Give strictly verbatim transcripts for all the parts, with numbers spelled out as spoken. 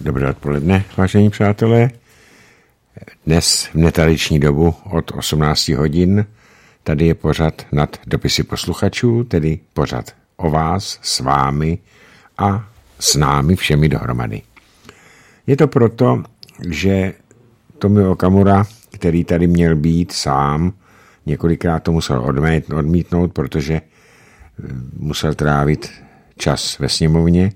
Dobré odpoledne, vážení přátelé. Dnes v netradiční dobu od osmnácti hodin tady je pořad nad dopisy posluchačů, tedy pořad o vás, s vámi a s námi všemi dohromady. Je to proto, že Tomio Okamura, který tady měl být sám, několikrát to musel odmítnout, protože musel trávit čas ve sněmovně.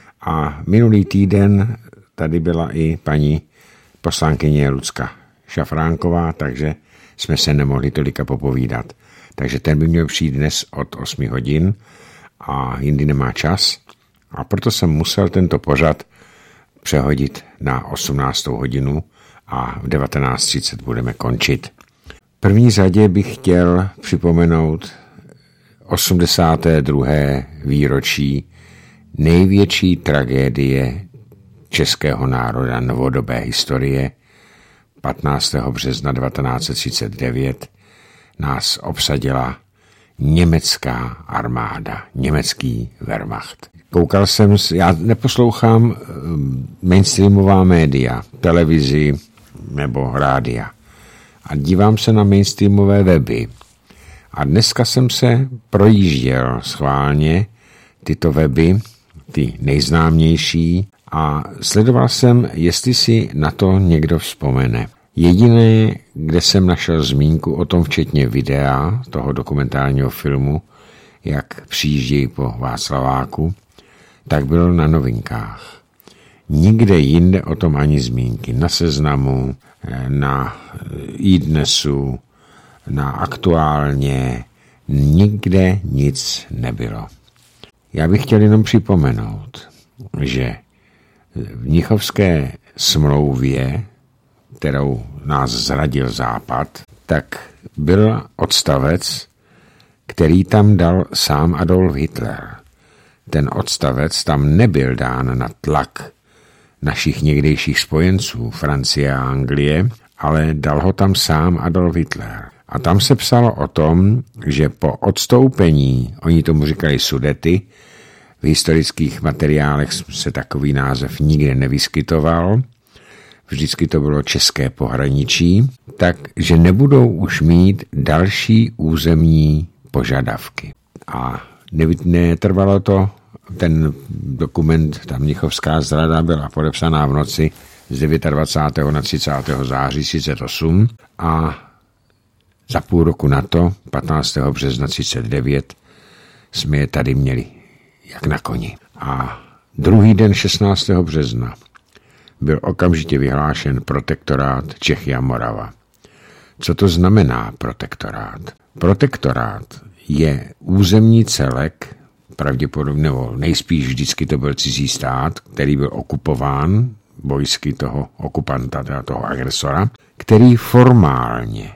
A minulý týden tady byla i paní poslankyně Lucka Šafránková, takže jsme se nemohli tolika popovídat. Takže ten by měl přijít dnes od osmi hodin a jindy nemá čas. A proto jsem musel tento pořad přehodit na osmnáctou hodinu a v devatenáct třicet budeme končit. V první řadě bych chtěl připomenout osmdesáté druhé výročí největší tragédie českého národa novodobé historie. patnáctého března devatenáct set třicet devět nás obsadila německá armáda, německý Wehrmacht. Koukal jsem, já neposlouchám mainstreamová média, televizi nebo rádia. A dívám se na mainstreamové weby. A dneska jsem se projížděl schválně tyto weby, ty nejznámější, a sledoval jsem, jestli si na to někdo vzpomene. Jediné, kde jsem našel zmínku o tom, včetně videa, toho dokumentárního filmu, jak přijíždějí po Václaváku, tak bylo na Novinkách. Nikde jinde o tom ani zmínky. Na Seznamu, na iDnesu, na Aktuálně, nikde nic nebylo. Já bych chtěl jenom připomenout, že v Mnichovské smlouvě, kterou nás zradil Západ, tak byl odstavec, který tam dal sám Adolf Hitler. Ten odstavec tam nebyl dán na tlak našich někdejších spojenců, Francie a Anglie, ale dal ho tam sám Adolf Hitler. A tam se psalo o tom, že po odstoupení, oni tomu říkali Sudety, v historických materiálech se takový název nikde nevyskytoval, vždycky to bylo české pohraničí, takže nebudou už mít další územní požadavky. A netrvalo to, ten dokument, ta mnichovská zrada byla podepsaná v noci z dvacátého devátého na třicátého září třicet osm a za půl roku na to, patnáctého března třicet devět, jsme je tady měli jak na koni. A druhý den šestnáctého března byl okamžitě vyhlášen protektorát Čechy a Morava. Co to znamená protektorát? Protektorát je územní celek, pravděpodobně nebo nejspíš vždycky to byl cizí stát, který byl okupován vojsky toho okupanta, teda toho agresora, který formálně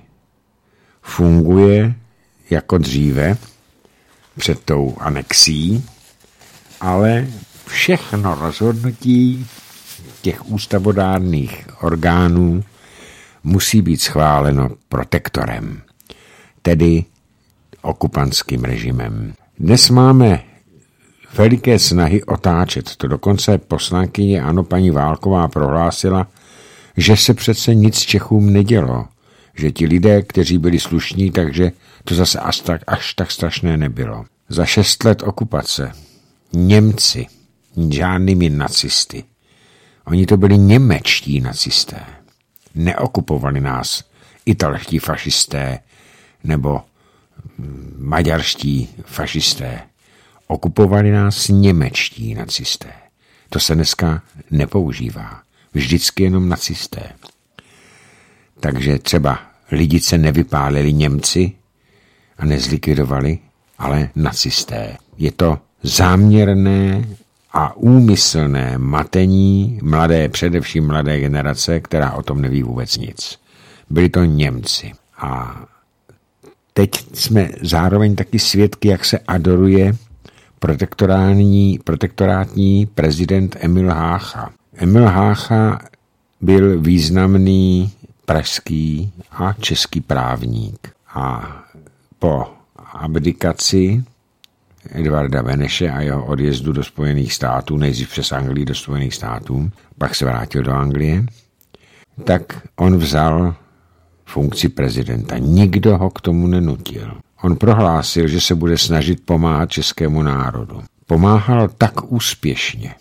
funguje jako dříve před tou anexí, ale všechno rozhodnutí těch ústavodárných orgánů musí být schváleno protektorem, tedy okupantským režimem. Dnes máme veliké snahy otáčet. To dokonce poslankyně ANO paní Válková prohlásila, že se přece nic Čechům nedělo, že ti lidé, kteří byli slušní, takže to zase až tak, až tak strašné nebylo. Za šest let okupace Němci, žádnými nacisty, oni to byli němečtí nacisté. Neokupovali nás italští fašisté nebo maďarští fašisté. Okupovali nás němečtí nacisté. To se dneska nepoužívá. Vždycky jenom nacisté. Takže třeba Lidice nevypálili Němci a nezlikvidovali, ale nacisté. Je to záměrné a úmyslné matení mladé, především mladé generace, která o tom neví vůbec nic. Byli to Němci. A teď jsme zároveň taky svědky, jak se adoruje protektorátní, protektorátní prezident Emil Hácha. Emil Hácha byl významný pražský a český právník. A po abdikaci Edvarda Beneše a jeho odjezdu do Spojených států, nejdřív přes Anglii do Spojených států, pak se vrátil do Anglie, tak on vzal funkci prezidenta. Nikdo ho k tomu nenutil. On prohlásil, že se bude snažit pomáhat českému národu. Pomáhal tak úspěšně,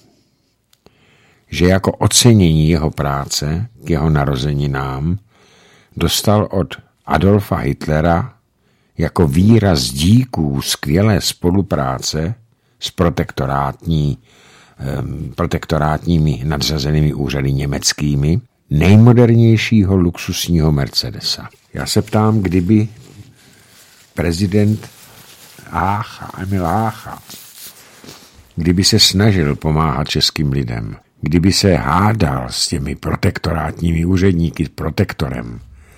že jako ocenění jeho práce k jeho narozeninám dostal od Adolfa Hitlera jako výraz díků skvělé spolupráce s protektorátní, um, protektorátními nadřazenými úřady německými nejmodernějšího luxusního Mercedesa. Já se ptám, kdyby prezident Ácha, Emil Ácha, kdyby se snažil pomáhat českým lidem, kdyby se hádal s těmi protektorátními úředníky, protektorem,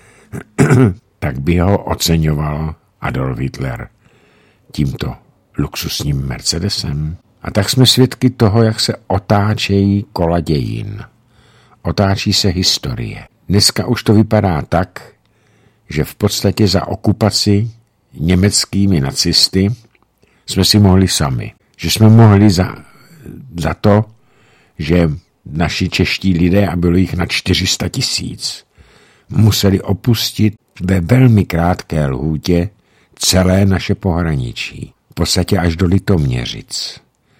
tak by ho oceňoval Adolf Hitler tímto luxusním Mercedesem. A tak jsme svědky toho, jak se otáčejí kola dějin. Otáčí se historie. Dneska už to vypadá tak, že v podstatě za okupaci německými nacisty jsme si mohli sami. Že jsme mohli za, za to, že naši čeští lidé, a bylo jich na čtyři sta tisíc, museli opustit ve velmi krátké lhůtě celé naše pohraničí. V podstatě až do Litoměřic.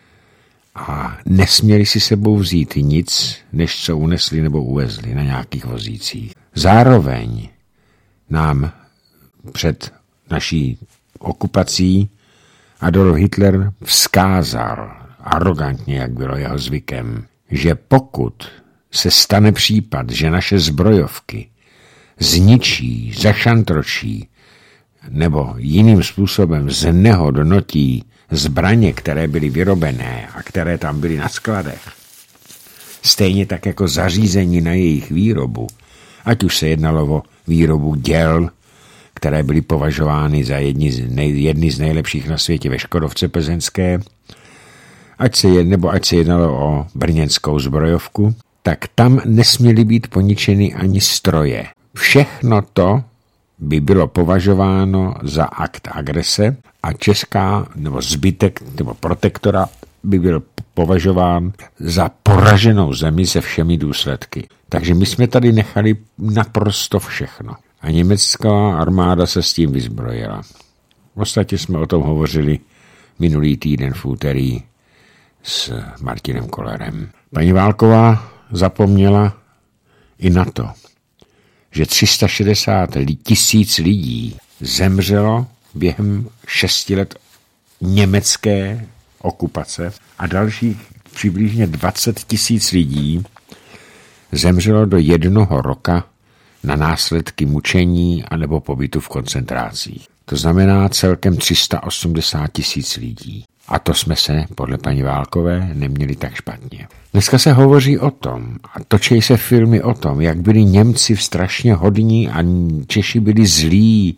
A nesměli si sebou vzít nic, než co unesli nebo uvezli na nějakých vozících. Zároveň nám před naší okupací Adolf Hitler vzkázal, arrogantně, jak bylo jeho zvykem, že pokud se stane případ, že naše zbrojovky zničí, zašantročí nebo jiným způsobem znehodnotí zbraně, které byly vyrobené a které tam byly na skladech, stejně tak jako zařízení na jejich výrobu, ať už se jednalo o výrobu děl, které byly považovány za jedni z, nej, jedny z nejlepších na světě ve Škodovce plzeňské, ať se jed, nebo ať se jednalo o brněnskou zbrojovku, tak tam nesměly být poničeny ani stroje. Všechno to by bylo považováno za akt agrese a česká nebo zbytek nebo protektora by byl považován za poraženou zemi se všemi důsledky. Takže my jsme tady nechali naprosto všechno. A německá armáda se s tím vyzbrojila. V podstatě jsme o tom hovořili minulý týden v úterý s Martinem Kollerem. Paní Válková zapomněla i na to, že tři sta šedesát tisíc lidí zemřelo během šesti let německé okupace a dalších přibližně dvacet tisíc lidí zemřelo do jednoho roka na následky mučení anebo pobytu v koncentrácích. To znamená celkem tři sta osmdesát tisíc lidí. A to jsme se, podle paní Válkové, neměli tak špatně. Dneska se hovoří o tom a točí se filmy o tom, jak byli Němci strašně hodní a Češi byli zlí.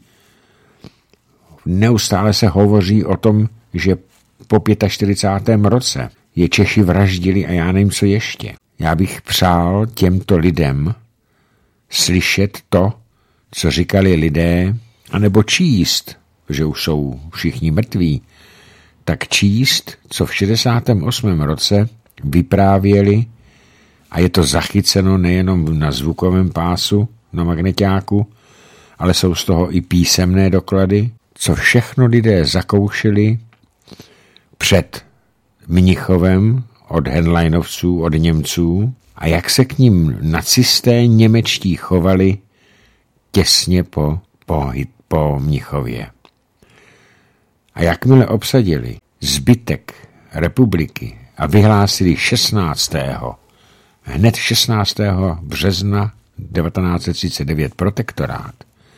Neustále se hovoří o tom, že po čtyřicátém pátém roce je Češi vraždili a já nevím, co ještě. Já bych přál těmto lidem slyšet to, co říkali lidé, anebo číst, že už jsou všichni mrtví, tak číst, co v šedesátém osmém roce vyprávěli, a je to zachyceno nejenom na zvukovém pásu, na magneťáku, ale jsou z toho i písemné doklady, co všechno lidé zakoušeli před Mnichovem od Henleinovců, od Němců, a jak se k ním nacisté němečtí chovali těsně po, po, po Mnichově. A jakmile obsadili zbytek republiky a vyhlásili šestnáctého hned šestnáctého března devatenáct set třicet devět protektorát,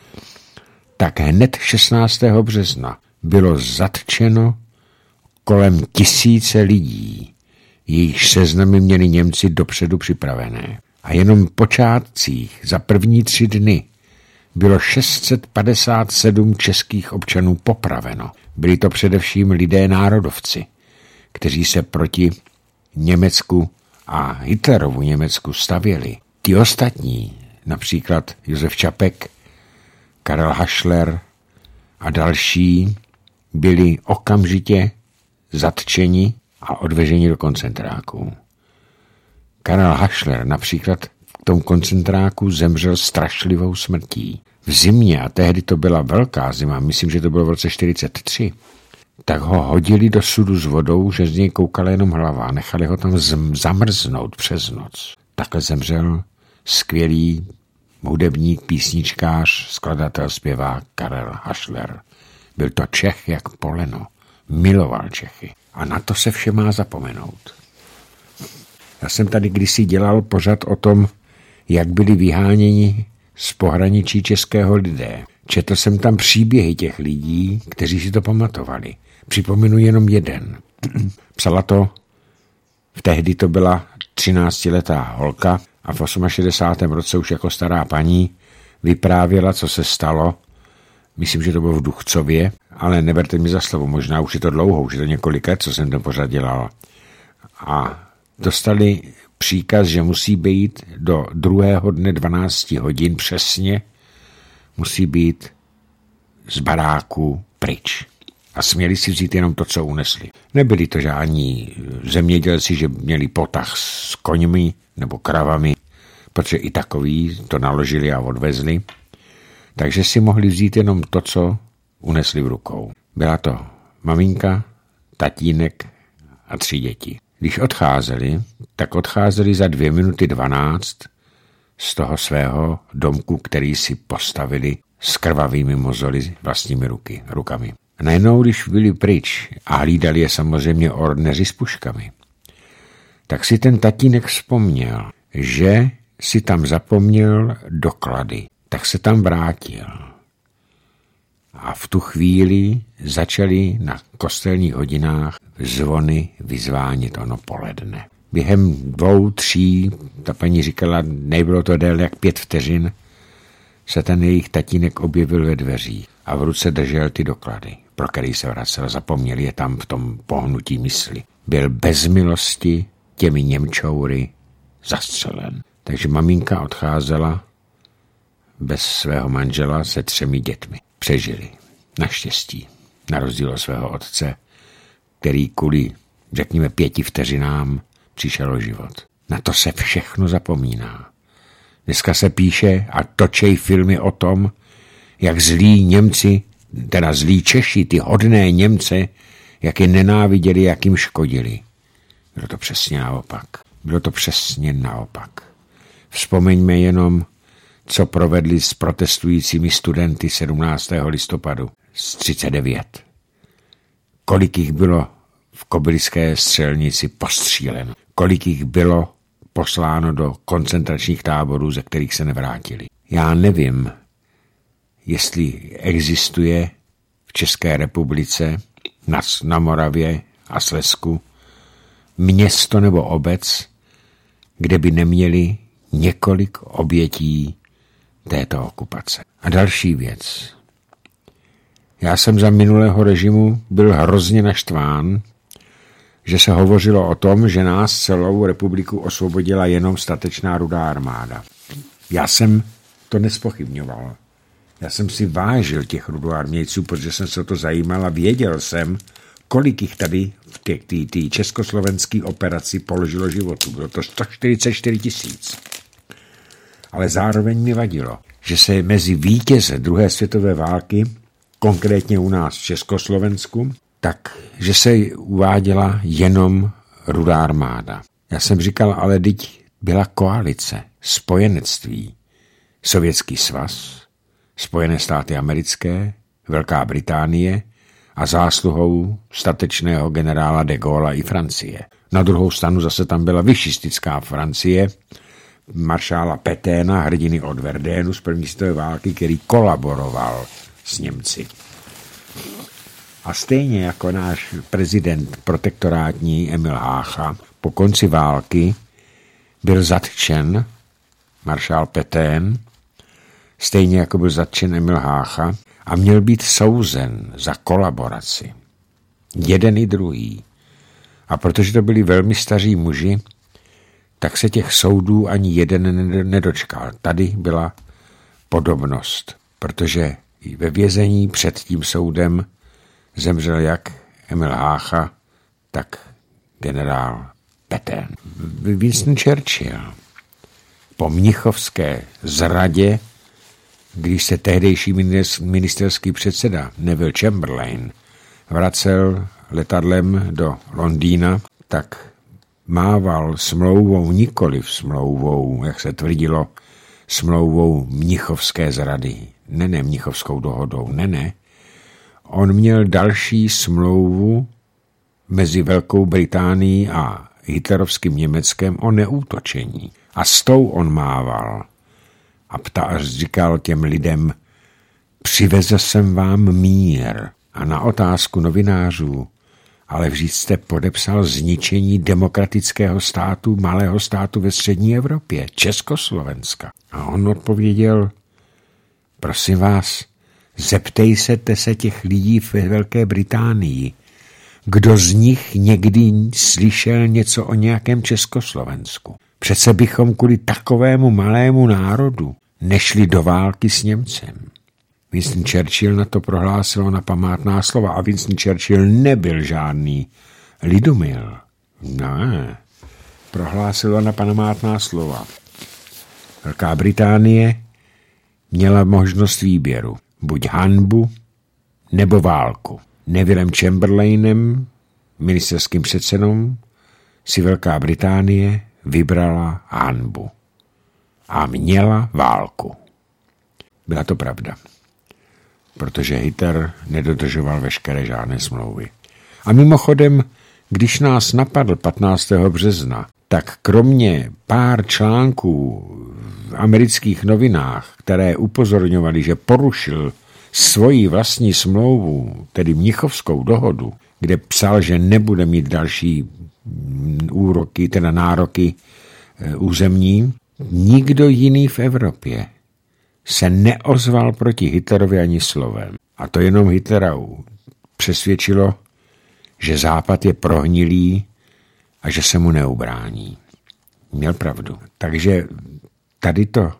tak hned šestnáctého března bylo zatčeno kolem tisíce lidí, jejichž seznamy měli Němci dopředu připravené. A jenom v počátcích za první tři dny bylo šest set padesát sedm českých občanů popraveno. Byli to především lidé národovci, kteří se proti Německu a Hitlerovu Německu stavěli. Ti ostatní, například Josef Čapek, Karel Hašler a další, byli okamžitě zatčeni a odveženi do koncentráků. Karel Hašler například v tom koncentráku zemřel strašlivou smrtí. V zimě, a tehdy to byla velká zima, myslím, že to bylo v roce čtyřicet tři, tak ho hodili do sudu s vodou, že z něj koukala jenom hlava a nechali ho tam zamrznout přes noc. Takhle zemřel skvělý hudebník, písničkář, skladatel, zpěvák Karel Hašler. Byl to Čech jak poleno. Miloval Čechy. A na to se vše má zapomenout. Já jsem tady kdysi dělal pořad o tom, jak byli vyháněni z pohraničí českého lidé. Četl jsem tam příběhy těch lidí, kteří si to pamatovali. Připomenu jenom jeden. Psala to, v tehdy to byla třináctiletá holka a v šedesátém osmém roce už jako stará paní vyprávěla, co se stalo. Myslím, že to bylo v Duchcově, ale neberte mi za slovo, možná už je to dlouho, už je to několik let, co jsem to pořád dělal. A dostali příkaz, že musí být do druhého dne dvanáct hodin přesně, musí být z baráku pryč. A směli si vzít jenom to, co unesli. Nebyli to žádní zemědělci, že měli potah s koňmi nebo kravami, protože i takový to naložili a odvezli. Takže si mohli vzít jenom to, co unesli v rukou. Byla to maminka, tatínek a tři děti. Když odcházeli, tak odcházeli za dvě minuty dvanáct z toho svého domku, který si postavili s krvavými mozoly vlastními ruky, rukami. A najednou, když byli pryč a hlídali je samozřejmě orneři s puškami, tak si ten tatínek vzpomněl, že si tam zapomněl doklady. Tak se tam vrátil. A v tu chvíli začaly na kostelních hodinách zvony vyzvánit ono poledne. Během dvou, tří, ta paní říkala, nebylo to déle jak pět vteřin, se ten jejich tatínek objevil ve dveřích a v ruce držel ty doklady, pro který se vracel. Zapomněl je tam v tom pohnutí mysli. Byl bez milosti těmi Němčoury zastřelen. Takže maminka odcházela bez svého manžela se třemi dětmi. Přežili. Naštěstí. Na rozdíl od svého otce, který kvůli, řekněme, pěti vteřinám přišel o život. Na to se všechno zapomíná. Dneska se píše a točej filmy o tom, jak zlí Němci, teda zlí Češi, ty hodné Němce, jak je nenáviděli, jak jim škodili. Bylo to přesně naopak. Bylo to přesně naopak. Vzpomeňme jenom, co provedli s protestujícími studenty sedmnáctého listopadu z třicet devět. Kolik jich bylo v Kobyliské střelnici postříleno. Kolik jich bylo posláno do koncentračních táborů, ze kterých se nevrátili. Já nevím, jestli existuje v České republice, na, na Moravě a Slezsku město nebo obec, kde by neměli několik obětí této okupace. A další věc. Já jsem za minulého režimu byl hrozně naštván, že se hovořilo o tom, že nás celou republiku osvobodila jenom statečná Rudá armáda. Já jsem to nespochybňoval. Já jsem si vážil těch rudoarmějců, protože jsem se o to zajímal a věděl jsem, kolik jich tady v té československé operaci položilo životu. Bylo to sto čtyřicet čtyři tisíc. Ale zároveň mi vadilo, že se mezi vítěze druhé světové války, konkrétně u nás v Československu, tak, že se uváděla jenom Rudá armáda. Já jsem říkal, ale teď byla koalice, spojenectví, Sovětský svaz, Spojené státy americké, Velká Británie a zásluhou statečného generála de Gaulla i Francie. Na druhou stranu zase tam byla višistická Francie, maršála Pétaina, hrdiny od Verdénu z první světové války, který kolaboroval s Němci. A stejně jako náš prezident protektorátní Emil Hácha po konci války byl zatčen maršál Pétain, stejně jako byl zatčen Emil Hácha a měl být souzen za kolaboraci. Jeden i druhý. A protože to byli velmi staří muži, tak se těch soudů ani jeden nedočkal. Tady byla podobnost, protože ve vězení před tím soudem zemřel jak Emil Hácha, tak generál Petain. Winston Churchill po mnichovské zradě, když se tehdejší ministerský předseda Neville Chamberlain vracel letadlem do Londýna, tak mával smlouvou, nikoliv smlouvou, jak se tvrdilo, smlouvou mnichovské zrady. Ne, ne, mnichovskou dohodou, ne, ne. On měl další smlouvu mezi Velkou Británií a hitlerovským Německem o neútočení. A s tou on mával. A ptá, říkal těm lidem, přivezl jsem vám mír. A na otázku novinářů, ale vždyť jste podepsal zničení demokratického státu, malého státu ve střední Evropě, Československa. A on odpověděl, prosím vás, zeptejte se těch lidí ve Velké Británii, kdo z nich někdy slyšel něco o nějakém Československu. Přece bychom kvůli takovému malému národu nešli do války s Němcem. Winston Churchill na to prohlásil na památná slova a Winston Churchill nebyl žádný lidumil. Ne, prohlásil na památná slova. Velká Británie měla možnost výběru. Buď hanbu, nebo válku. Nevillem Chamberlainem, ministerským předsedou, si Velká Británie vybrala hanbu. A měla válku. Byla to pravda. Protože Hitler nedodržoval veškeré žádné smlouvy. A mimochodem, když nás napadl patnáctého března, tak kromě pár článků v amerických novinách, které upozorňovaly, že porušil svoji vlastní smlouvu, tedy mnichovskou dohodu, kde psal, že nebude mít další úroky, teda nároky územní, nikdo jiný v Evropě se neozval proti Hitlerovi ani slovem. A to jenom Hitlera přesvědčilo, že Západ je prohnilý a že se mu neubrání. Měl pravdu. Takže tady to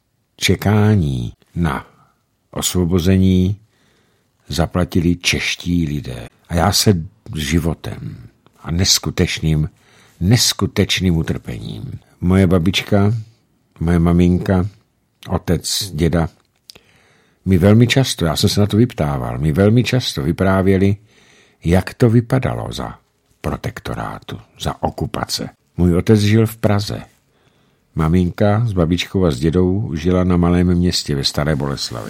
čekání na osvobození zaplatili čeští lidé. A já se životem a neskutečným, neskutečným utrpením. Moje babička, moje maminka, otec, děda, mi velmi často, já jsem se na to vyptával, mi velmi často vyprávěli, jak to vypadalo za protektorátu, za okupace. Můj otec žil v Praze. Maminka s babičkou a s dědou žila na malém městě ve Staré Boleslavi.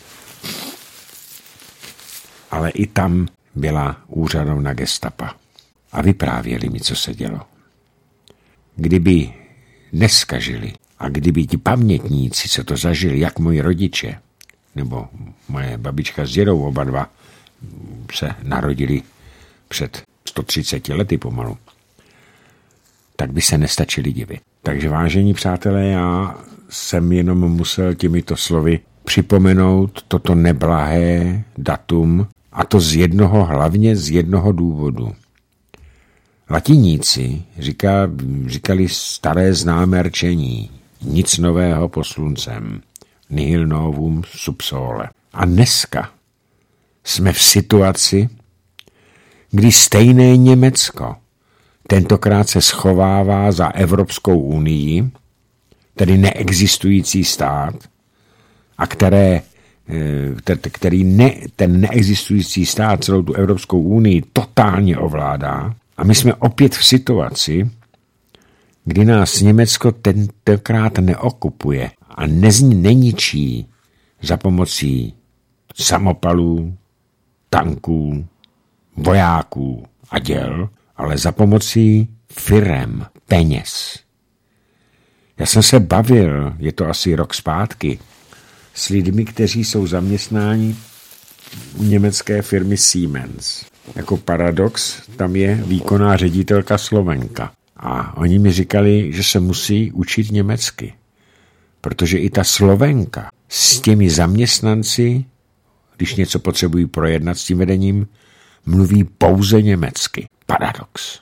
Ale i tam byla úřadovna gestapa. A vyprávěli mi, co se dělo. Kdyby dneska žili a kdyby ti pamětníci, co to zažili, jak moji rodiče, nebo moje babička s dědou, oba dva se narodili před sto třiceti lety pomalu, tak by se nestačili divit. Takže vážení přátelé, já jsem jenom musel těmito slovy připomenout toto neblahé datum, a to z jednoho, hlavně z jednoho důvodu. Latiníci říká, říkali staré známé rčení, nic nového pod sluncem, nihil novum sub sole. A dneska jsme v situaci, kdy stejné Německo tentokrát se schovává za Evropskou unii, tedy neexistující stát, a které, který ne, ten neexistující stát celou tu Evropskou unii totálně ovládá. A my jsme opět v situaci, kdy nás Německo tentokrát neokupuje a nez, neničí za pomocí samopalů, tanků, vojáků a děl, ale za pomocí firem, peněz. Já jsem se bavil, je to asi rok zpátky, s lidmi, kteří jsou zaměstnáni u německé firmy Siemens. Jako paradox, tam je výkonná ředitelka Slovenka. A oni mi říkali, že se musí učit německy. Protože i ta Slovenka s těmi zaměstnanci, když něco potřebují projednat s tím vedením, mluví pouze německy. Paradox.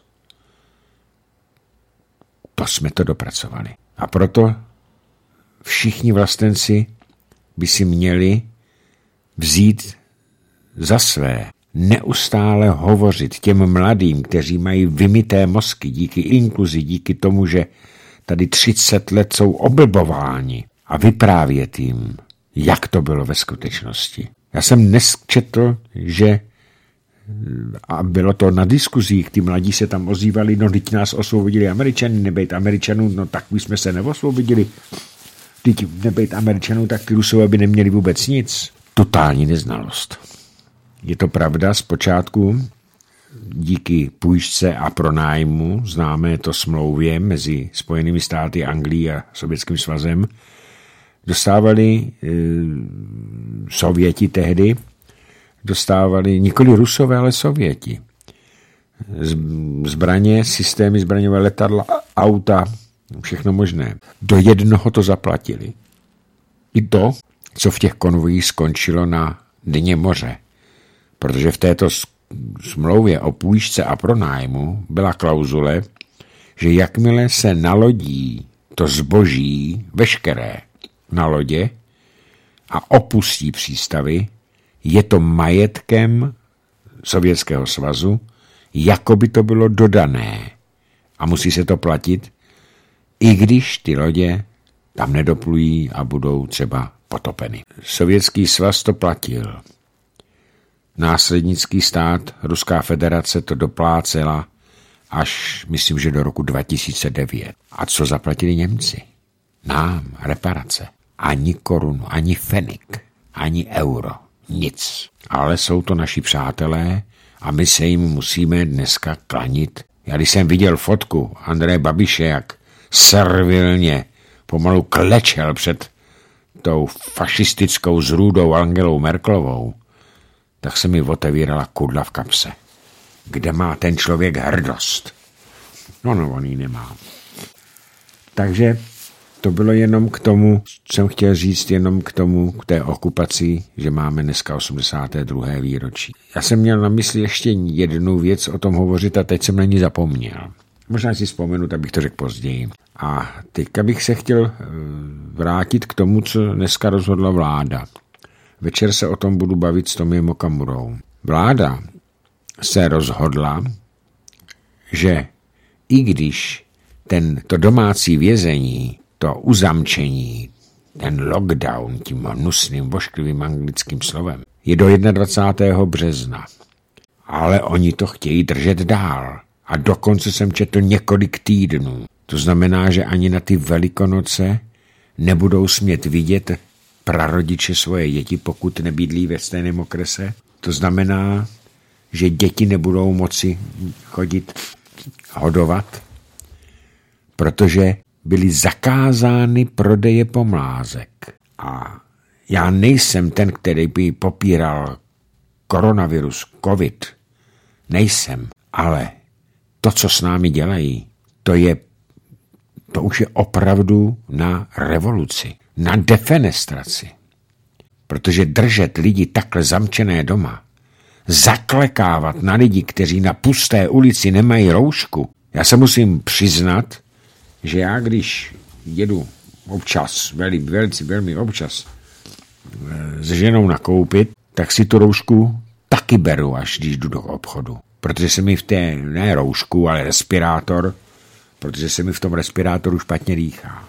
To jsme to dopracovali. A proto všichni vlastenci by si měli vzít za své neustále hovořit těm mladým, kteří mají vymyté mozky díky inkluzi, díky tomu, že tady třicet let jsou oblbováni a vyprávět jim, jak to bylo ve skutečnosti. Já jsem dnes četl, že a bylo to na diskuzích, ty mladí se tam ozývali, no teď nás osvobodili Američani, nebejt Američanů, no tak my jsme se neosvobodili. Teď nebejt Američanů, tak ty Rusové by neměli vůbec nic. Totální neznalost. Je to pravda, zpočátku díky půjčce a pronájmu, známé to smlouvě mezi Spojenými státy, Anglií a Sovětským svazem, dostávali e, Sověti tehdy, dostávali nikoli Rusové, ale Sověti. Zbraně, systémy zbraňové letadla, auta, všechno možné. Do jednoho to zaplatili. I to, co v těch konvojích skončilo na dně moře. Protože v této smlouvě o půjčce a pronájmu byla klauzule, že jakmile se nalodí to zboží veškeré na lodě a opustí přístavy, je to majetkem Sovětského svazu, jako by to bylo dodané. A musí se to platit, i když ty lodě tam nedoplují a budou třeba potopeny. Sovětský svaz to platil. Následnický stát, Ruská federace, to doplácela až, myslím, že do roku dva tisíce devět. A co zaplatili Němci? Nám reparace. Ani korunu, ani fenik, ani euro. Nic. Ale jsou to naši přátelé a my se jim musíme dneska klanit. Já když jsem viděl fotku Andreje Babiše, jak servilně pomalu klečel před tou fašistickou zrůdou Angelou Merkelovou, tak se mi otevírala kudla v kapse. Kde má ten člověk hrdost? No, no, on ji nemá. Takže to bylo jenom k tomu, jsem chtěl říct jenom k tomu, k té okupaci, že máme dneska osmdesáté druhé výročí. Já jsem měl na mysli ještě jednu věc o tom hovořit a teď jsem na ní zapomněl. Možná si vzpomenu, abych to řekl později. A teďka bych se chtěl vrátit k tomu, co dneska rozhodla vláda. Večer se o tom budu bavit s Tomiem Okamurou. Vláda se rozhodla, že i když ten, to domácí vězení, to uzamčení, ten lockdown tím hnusným, vošklivým anglickým slovem, je do dvacátého prvního března. Ale oni to chtějí držet dál. A dokonce jsem četl několik týdnů. To znamená, že ani na ty Velikonoce nebudou smět vidět prarodiče svoje děti, pokud nebydlí ve stejném okrese. To znamená, že děti nebudou moci chodit hodovat, protože byly zakázány prodeje pomlázek. A já nejsem ten, který by popíral koronavirus, covid. Nejsem, ale to, co s námi dělají, to je, to už je opravdu na revoluci, na defenestraci. Protože držet lidi takhle zamčené doma, zaklekávat na lidi, kteří na pusté ulici nemají roušku. Já se musím přiznat, že já, když jedu občas, veli, velice, velmi občas s ženou nakoupit, tak si tu roušku taky beru, až když jdu do obchodu. Protože se mi v té, ne roušku, ale respirátor, protože se mi v tom respirátoru špatně dýchá.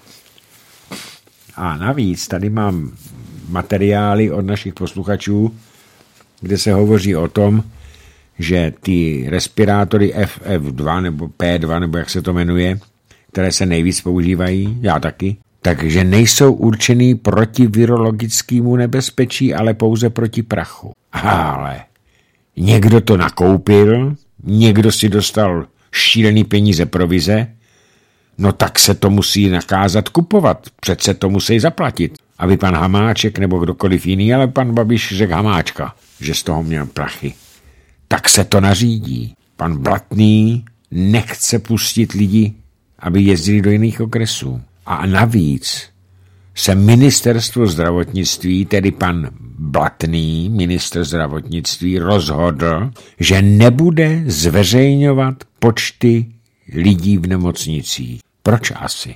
A navíc tady mám materiály od našich posluchačů, kde se hovoří o tom, že ty respirátory F F dva nebo P dva, nebo jak se to jmenuje, které se nejvíc používají, já taky, takže nejsou určený proti virologickému nebezpečí, ale pouze proti prachu. Ale někdo to nakoupil, někdo si dostal šílený peníze provize, no tak se to musí nakázat kupovat, přece to musí zaplatit. Aby pan Hamáček nebo kdokoliv jiný, ale pan Babiš řekl Hamáčka, že z toho měl prachy. Tak se to nařídí. Pan Blatný nechce pustit lidi, aby jezdili do jiných okresů. A navíc se ministerstvo zdravotnictví, tedy pan Blatný, ministr zdravotnictví, rozhodl, že nebude zveřejňovat počty lidí v nemocnicích. Proč asi?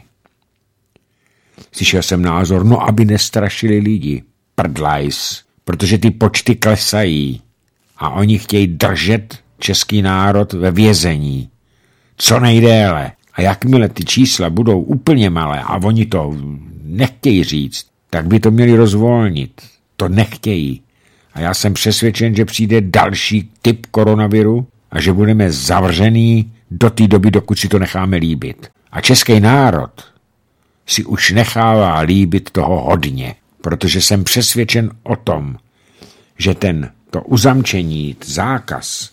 Slyšel jsem názor, no aby nestrašili lidi. Prdlajs, protože ty počty klesají. A oni chtějí držet český národ ve vězení. Co nejdéle. A jakmile ty čísla budou úplně malé a oni to nechtějí říct, tak by to měli rozvolnit. To nechtějí. A já jsem přesvědčen, že přijde další typ koronaviru a že budeme zavřený do té doby, dokud si to necháme líbit. A český národ si už nechává líbit toho hodně, protože jsem přesvědčen o tom, že ten, to uzamčení, zákaz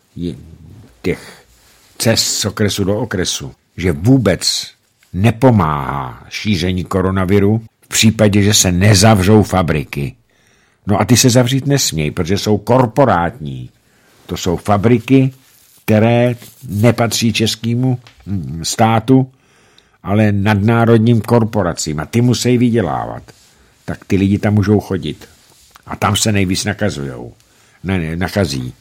těch cest z okresu do okresu, že vůbec nepomáhá šíření koronaviru v případě, že se nezavřou fabriky. No a ty se zavřít nesmějí, protože jsou korporátní. To jsou fabriky, které nepatří českému státu, ale nadnárodním korporacím. A ty musí vydělávat. Tak ty lidi tam můžou chodit. A tam se nejvíc nakazujou. Ne, ne, nakazí.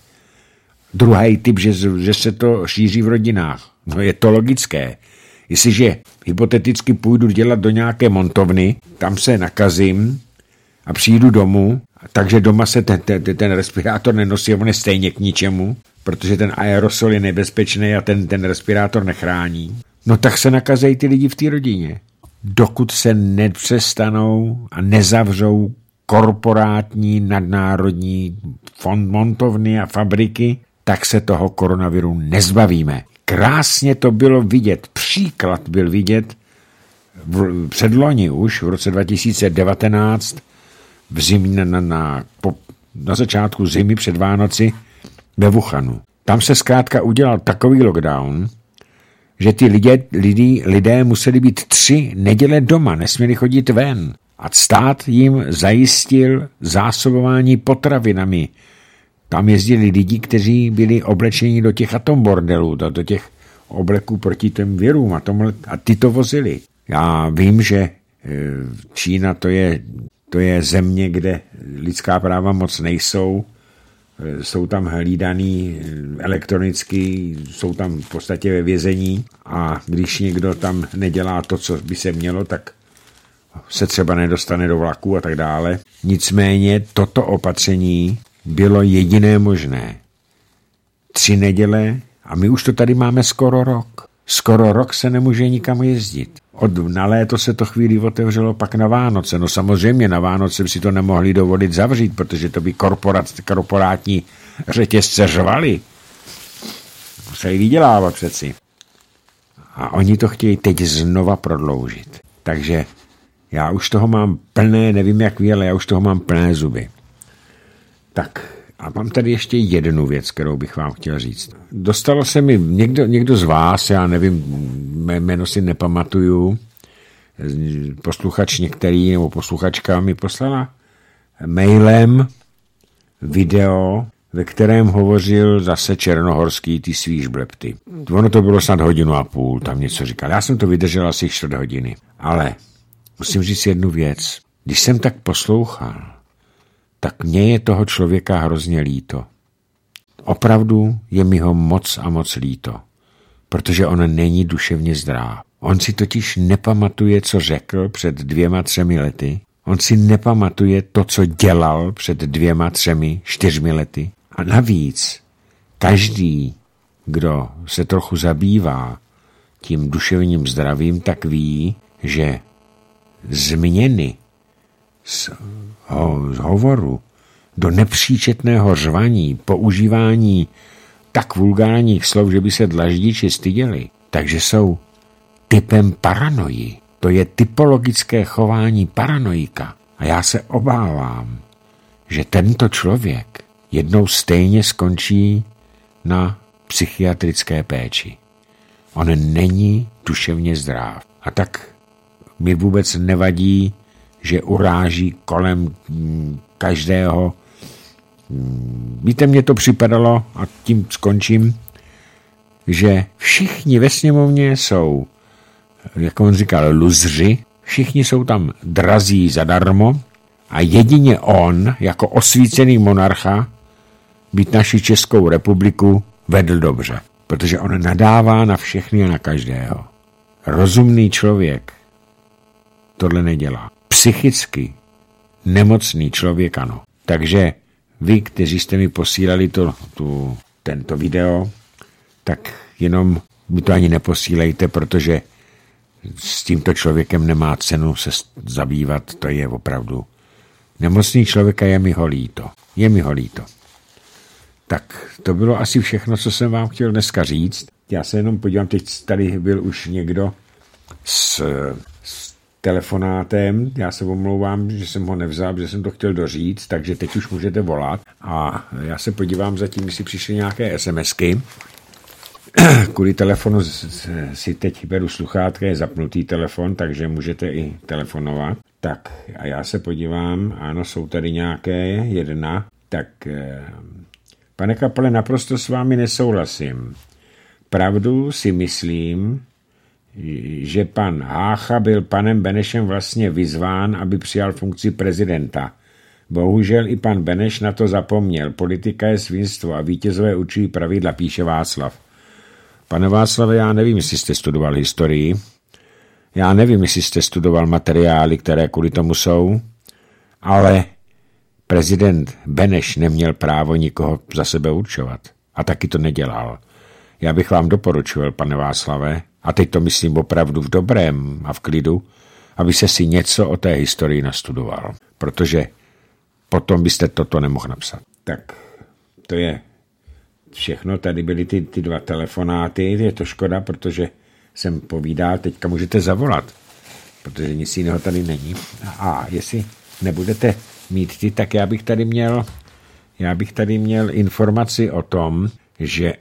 Druhý typ, že, že se to šíří v rodinách. No je to logické. Jestliže hypoteticky půjdu dělat do nějaké montovny, tam se nakazím a přijdu domů, takže doma se ten, ten, ten respirátor nenosí, on je stejně k ničemu, protože ten aerosol je nebezpečný a ten, ten respirátor nechrání. No tak se nakazejí ty lidi v té rodině. Dokud se nepřestanou a nezavřou korporátní, nadnárodní fond montovny a fabriky, tak se toho koronaviru nezbavíme. Krásně to bylo vidět. Příklad byl vidět v, předloni už, v roce dva tisíce devatenáct, v zimě, na, na, po, na začátku zimy před Vánoci ve Wuhanu. Tam se zkrátka udělal takový lockdown, že ty lidé, lidé, lidé museli být tři neděle doma, nesměli chodit ven. A stát jim zajistil zásobování potravinami. Tam jezdili lidi, kteří byli oblečeni do těch atombordelů, do, do těch obleků proti těm věrům a, tomhle, a ty to vozili. Já vím, že Čína to je, to je země, kde lidská práva moc nejsou, jsou tam hlídaný elektronicky, jsou tam v podstatě ve vězení a když někdo tam nedělá to, co by se mělo, tak se třeba nedostane do vlaku a tak dále. Nicméně toto opatření bylo jediné možné. Tři neděle a my už to tady máme skoro rok. Skoro rok se nemůže nikam jezdit. Od na léto se to chvíli otevřelo, pak na Vánoce. No samozřejmě na Vánoce by si to nemohli dovolit zavřít, protože to by korporát, korporátní řetězce řvali. Museli vydělávat přeci. A oni to chtějí teď znova prodloužit. Takže já už toho mám plné, nevím jak vy, ale já už toho mám plné zuby. Tak a mám tady ještě jednu věc, kterou bych vám chtěl říct. Dostalo se mi někdo, někdo z vás, já nevím, mé jméno si nepamatuju, posluchač některý nebo posluchačka mi poslala mailem video, ve kterém hovořil zase Černohorský, ty svý žblepty. Ono to bylo snad hodinu a půl, tam něco říkal. Já jsem to vydržel asi čtvrt hodiny, ale musím říct jednu věc. Když jsem tak poslouchal, tak mně je toho člověka hrozně líto. Opravdu je mi ho moc a moc líto, protože on není duševně zdrav. On si totiž nepamatuje, co řekl před dvěma, třemi lety. On si nepamatuje to, co dělal před dvěma, třemi, čtyřmi lety. A navíc každý, kdo se trochu zabývá tím duševním zdravím, tak ví, že změny z, ho, z hovoru do nepříčetného řvaní, používání tak vulgárních slov, že by se dlaždiči styděli, takže jsou typem paranoji. To je typologické chování paranoika. A já se obávám, že tento člověk jednou stejně skončí na psychiatrické péči. On není duševně zdrav. A tak mi vůbec nevadí, že uráží kolem každého. Víte, mně to připadalo, a tím skončím, že všichni ve sněmovně jsou, jak on říkal, luzři, všichni jsou tam drazí zadarmo a jedině on, jako osvícený monarcha, být naši Českou republiku vedl dobře, protože on nadává na všechny a na každého. Rozumný člověk tohle nedělá. Psychicky nemocný člověk ano. Takže vy, kteří jste mi posílali to, tu, tento video, tak jenom mi to ani neposílejte, protože s tímto člověkem nemá cenu se zabývat, to je opravdu nemocný člověk a je mi ho líto. Je mi ho líto. Tak to bylo asi všechno, co jsem vám chtěl dneska říct. Já se jenom podívám, teď tady byl už někdo s, s telefonátem. Já se omlouvám, že jsem ho nevzal, že jsem to chtěl doříct, takže teď už můžete volat. A já se podívám zatím, jestli přišly nějaké SMSky. Kvůli telefonu si teď beru sluchátka, je zapnutý telefon, takže můžete i telefonovat. Tak a já se podívám, ano, jsou tady nějaké, jedna. Tak, pane Kapale, naprosto s vámi nesouhlasím. Pravdu si myslím, že pan Hácha byl panem Benešem vlastně vyzván, aby přijal funkci prezidenta. Bohužel i pan Beneš na to zapomněl. Politika je svinstvo a vítězové určují pravidla, píše Václav. Pane Václave, já nevím, jestli jste studoval historii. Já nevím, jestli jste studoval materiály, které kvůli tomu jsou, ale prezident Beneš neměl právo nikoho za sebe určovat. A taky to nedělal. Já bych vám doporučoval, pane Václave, a teď to myslím opravdu v dobrém a v klidu, aby se si něco o té historii nastudoval. Protože potom byste toto nemohl napsat. Tak to je všechno. Tady byly ty, ty dva telefonáty. Je to škoda, protože jsem povídal. Teďka můžete zavolat, protože nic jiného tady není. A jestli nebudete mít ty, tak já bych tady měl já bych tady měl informaci o tom, že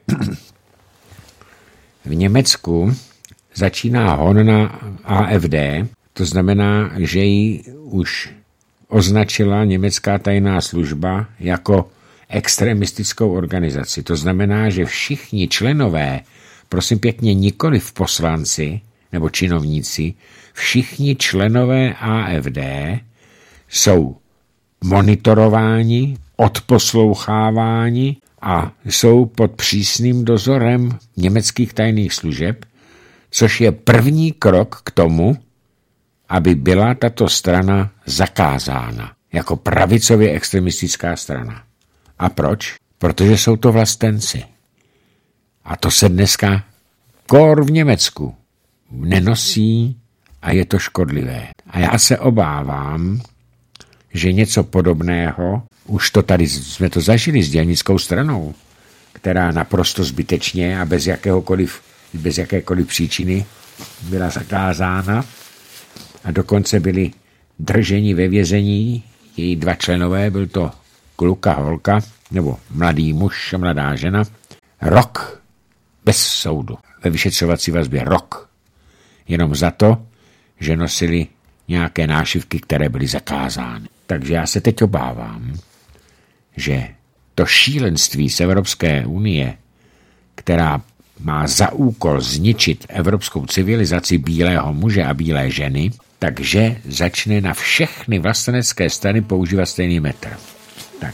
v Německu začíná hon na A F D, to znamená, že ji už označila německá tajná služba jako extremistickou organizaci. To znamená, že všichni členové, prosím pěkně, nikoli v poslanci nebo činovníci, všichni členové A F D jsou monitorováni, odposloucháváni a jsou pod přísným dozorem německých tajných služeb, což je první krok k tomu, aby byla tato strana zakázána jako pravicově extremistická strana. A proč? Protože jsou to vlastenci. A to se dneska kor v Německu nenosí a je to škodlivé. A já se obávám, že něco podobného, už to tady jsme to zažili s dělnickou stranou, která naprosto zbytečně a bez jakéhokoliv, bez jakékoliv příčiny byla zakázána a dokonce byli drženi ve vězení její dva členové, byl to kluk a holka, nebo mladý muž a mladá žena, rok bez soudu, ve vyšetřovací vazbě rok, jenom za to, že nosili nějaké nášivky, které byly zakázány. Takže já se teď obávám, že to šílenství z Evropské unie, která má za úkol zničit evropskou civilizaci bílého muže a bílé ženy, takže začne na všechny vlastenecké strany používat stejný metr. Tak.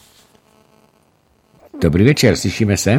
Dobrý večer, slyšíme se?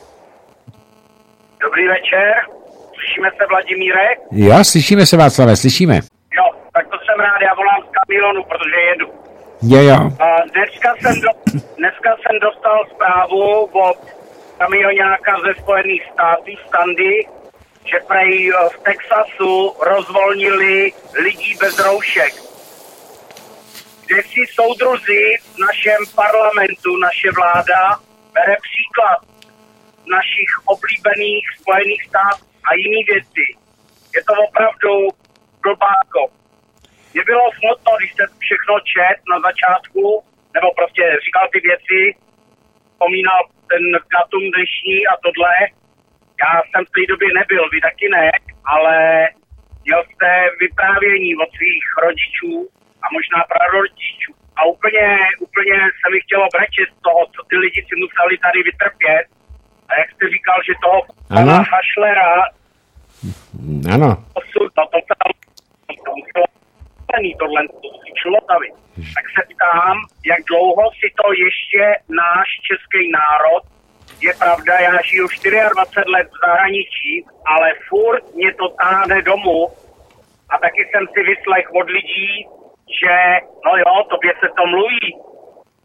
Dobrý večer, slyšíme se, Vladimíre? Jo, slyšíme se, Václave, slyšíme. Jo, tak to jsem rád, já volám z kamionu, protože jedu. Jo, jo. A dneska jsem, do, dneska jsem dostal zprávu od kamionáka ze Spojených států, Standy, že prej v Texasu rozvolnili lidí bez roušek. Kde si soudruzi v našem parlamentu, naše vláda, bere příklad našich oblíbených Spojených států a jiný věci. Je to opravdu blbáko. Mě bylo smutno, když jste všechno čet na začátku, nebo prostě říkal ty věci, vzpomínal ten datum dnešní a tohle. Já jsem v té době nebyl, vy taky ne, ale měl jste vyprávění od svých rodičů a možná prarodičů. A úplně, úplně se mi chtělo brečet z toho, co ty lidi si museli tady vytrpět. A jak jste říkal, že toho pana Hašlera ano. Osud, to, to, to, to muselo tohle člověkovi. Tak se ptám, jak dlouho si to ještě náš český národ, je pravda, já žiju dvacet čtyři let v zahraničí, ale furt mě to táhne domů a taky jsem si vyslech od lidí, že no jo, tobě se to mluví,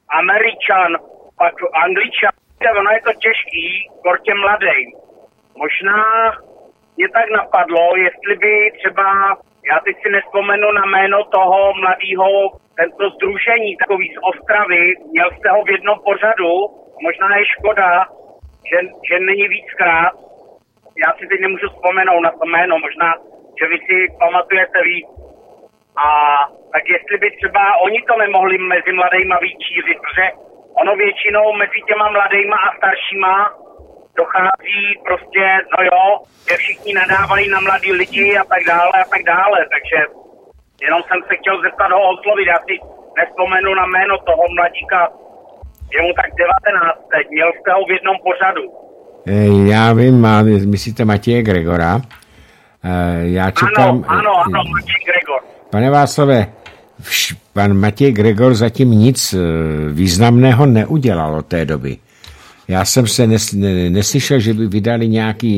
Američan, pak Angličan, ono je to těžký, kor těm mladým. Možná mě tak napadlo, jestli by třeba, já teď si nespomenu na jméno toho mladého, tento sdružení takový z Ostravy, měl jste ho v jednom pořadu, možná je škoda, že, že není víckrát, já si teď nemůžu vzpomenout na to jméno, možná, že vy si pamatujete víc. A tak jestli by třeba oni to nemohli mezi mladejma víc šířit, protože ono většinou mezi těma mladejma a staršíma dochází prostě, no jo, že všichni nadávají na mladý lidi a tak dále a tak dále, takže jenom jsem se chtěl zeptat ho oslovit, já si nespomenu na jméno toho mladíka, je mu tak devatenáct teď, měl jste ho v jednom pořadu. Já vím, myslíte Matěje Gregora. Já čekám... Ano, ano, ano, Matěj Gregor. Pane Václave, pan Matěj Gregor zatím nic významného neudělal od té doby. Já jsem se nes, neslyšel, že by vydali nějaký,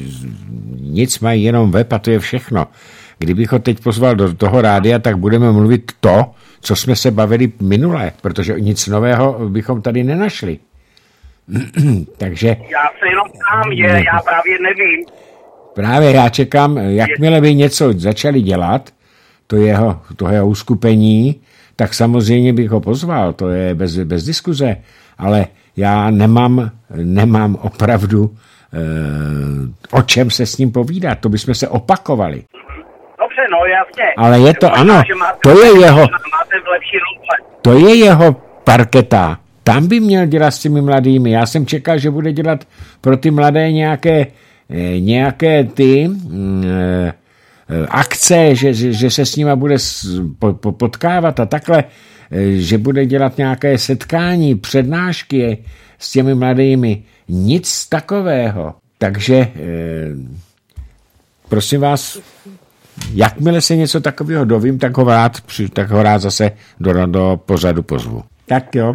nic mají jenom web a to je všechno. Kdybych ho teď pozval do toho rádia, tak budeme mluvit to, co jsme se bavili minule, protože nic nového bychom tady nenašli. Takže... Já se jenom ptám, je, já právě nevím. Právě já čekám, jakmile by něco začali dělat, to jeho, to jeho uskupení, tak samozřejmě bych ho pozval, to je bez, bez diskuze, ale já nemám, nemám opravdu e, o čem se s ním povídat, to bychom se opakovali. Dobře, no jasně. Ale je to, ano, to je jeho, to je jeho parketa, tam by měl dělat s těmi mladými, já jsem čekal, že bude dělat pro ty mladé nějaké, nějaké ty e, akce, že, že, že se s nima bude potkávat a takhle, že bude dělat nějaké setkání, přednášky s těmi mladými. Nic takového. Takže prosím vás, jakmile se něco takového dovím, tak ho rád, tak ho rád zase do, do pořadu pozvu. Tak jo.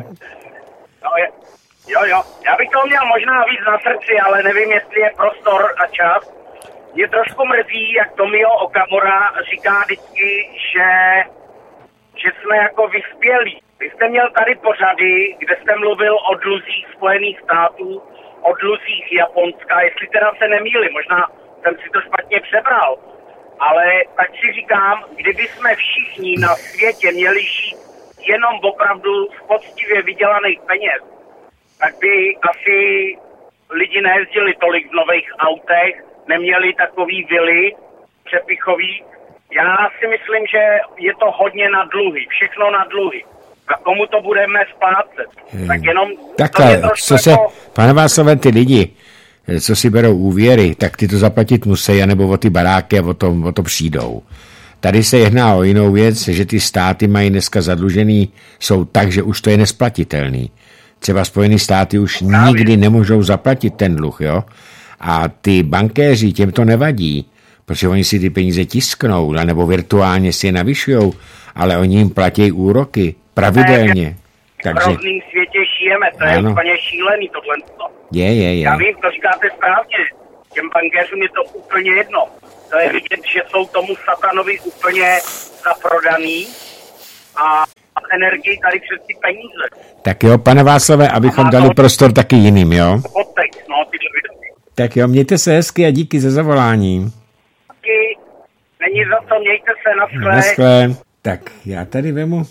Jo, jo. Já bych to měl možná víc na srdci, ale nevím, jestli je prostor a čas. Mě trošku mrzí, jak Tomio Okamura říká vždycky, že, že jsme jako vyspělí. Vy jste měl tady pořady, kde jste mluvil o dluzích Spojených států, o dluzích Japonska, jestli teda se nemýlím, možná jsem si to špatně přebral. Ale tak si říkám, kdyby jsme všichni na světě měli žít jenom opravdu z poctivě vydělaných peněz, tak by asi lidi nejezdili tolik v nových autech, neměli takový vily přepichový. Já si myslím, že je to hodně na dluhy, všechno na dluhy. A komu to budeme splácet? Hmm. Tak jenom... Takhle, co se, jako... pane Václave, ty lidi, co si berou úvěry, tak ty to zaplatit musí, anebo o ty baráky a o to, o to přijdou. Tady se jedná o jinou věc, že ty státy mají dneska zadlužený, jsou tak, že už to je nesplatitelný. Třeba Spojené státy už Právě. nikdy nemůžou zaplatit ten dluh, jo? A ty bankéři, těm to nevadí, protože oni si ty peníze tisknou, nebo virtuálně si je navyšujou, ale oni jim platí úroky pravidelně. V rovným světě žijeme, to ano. je úplně šílený tohle. Je, je, je. Já vím, to říkáte správně, těm bankéřům je to úplně jedno. To je vidět, že jsou tomu satanovi úplně zaprodaný a energii tady přes ty peníze. Tak jo, pane Václave, abychom dali to... prostor taky jiným, jo? Podtext, no, tyhle věci. Tak jo, mějte se hezky a díky za zavolání. Díky, není za to, mějte se, naschle. Naschle. Tak, já tady vemu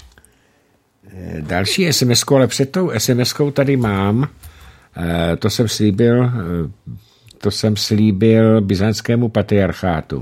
další es em esku, ale před tou es em eskou tady mám, to jsem slíbil, to jsem slíbil byzantskému patriarchátu.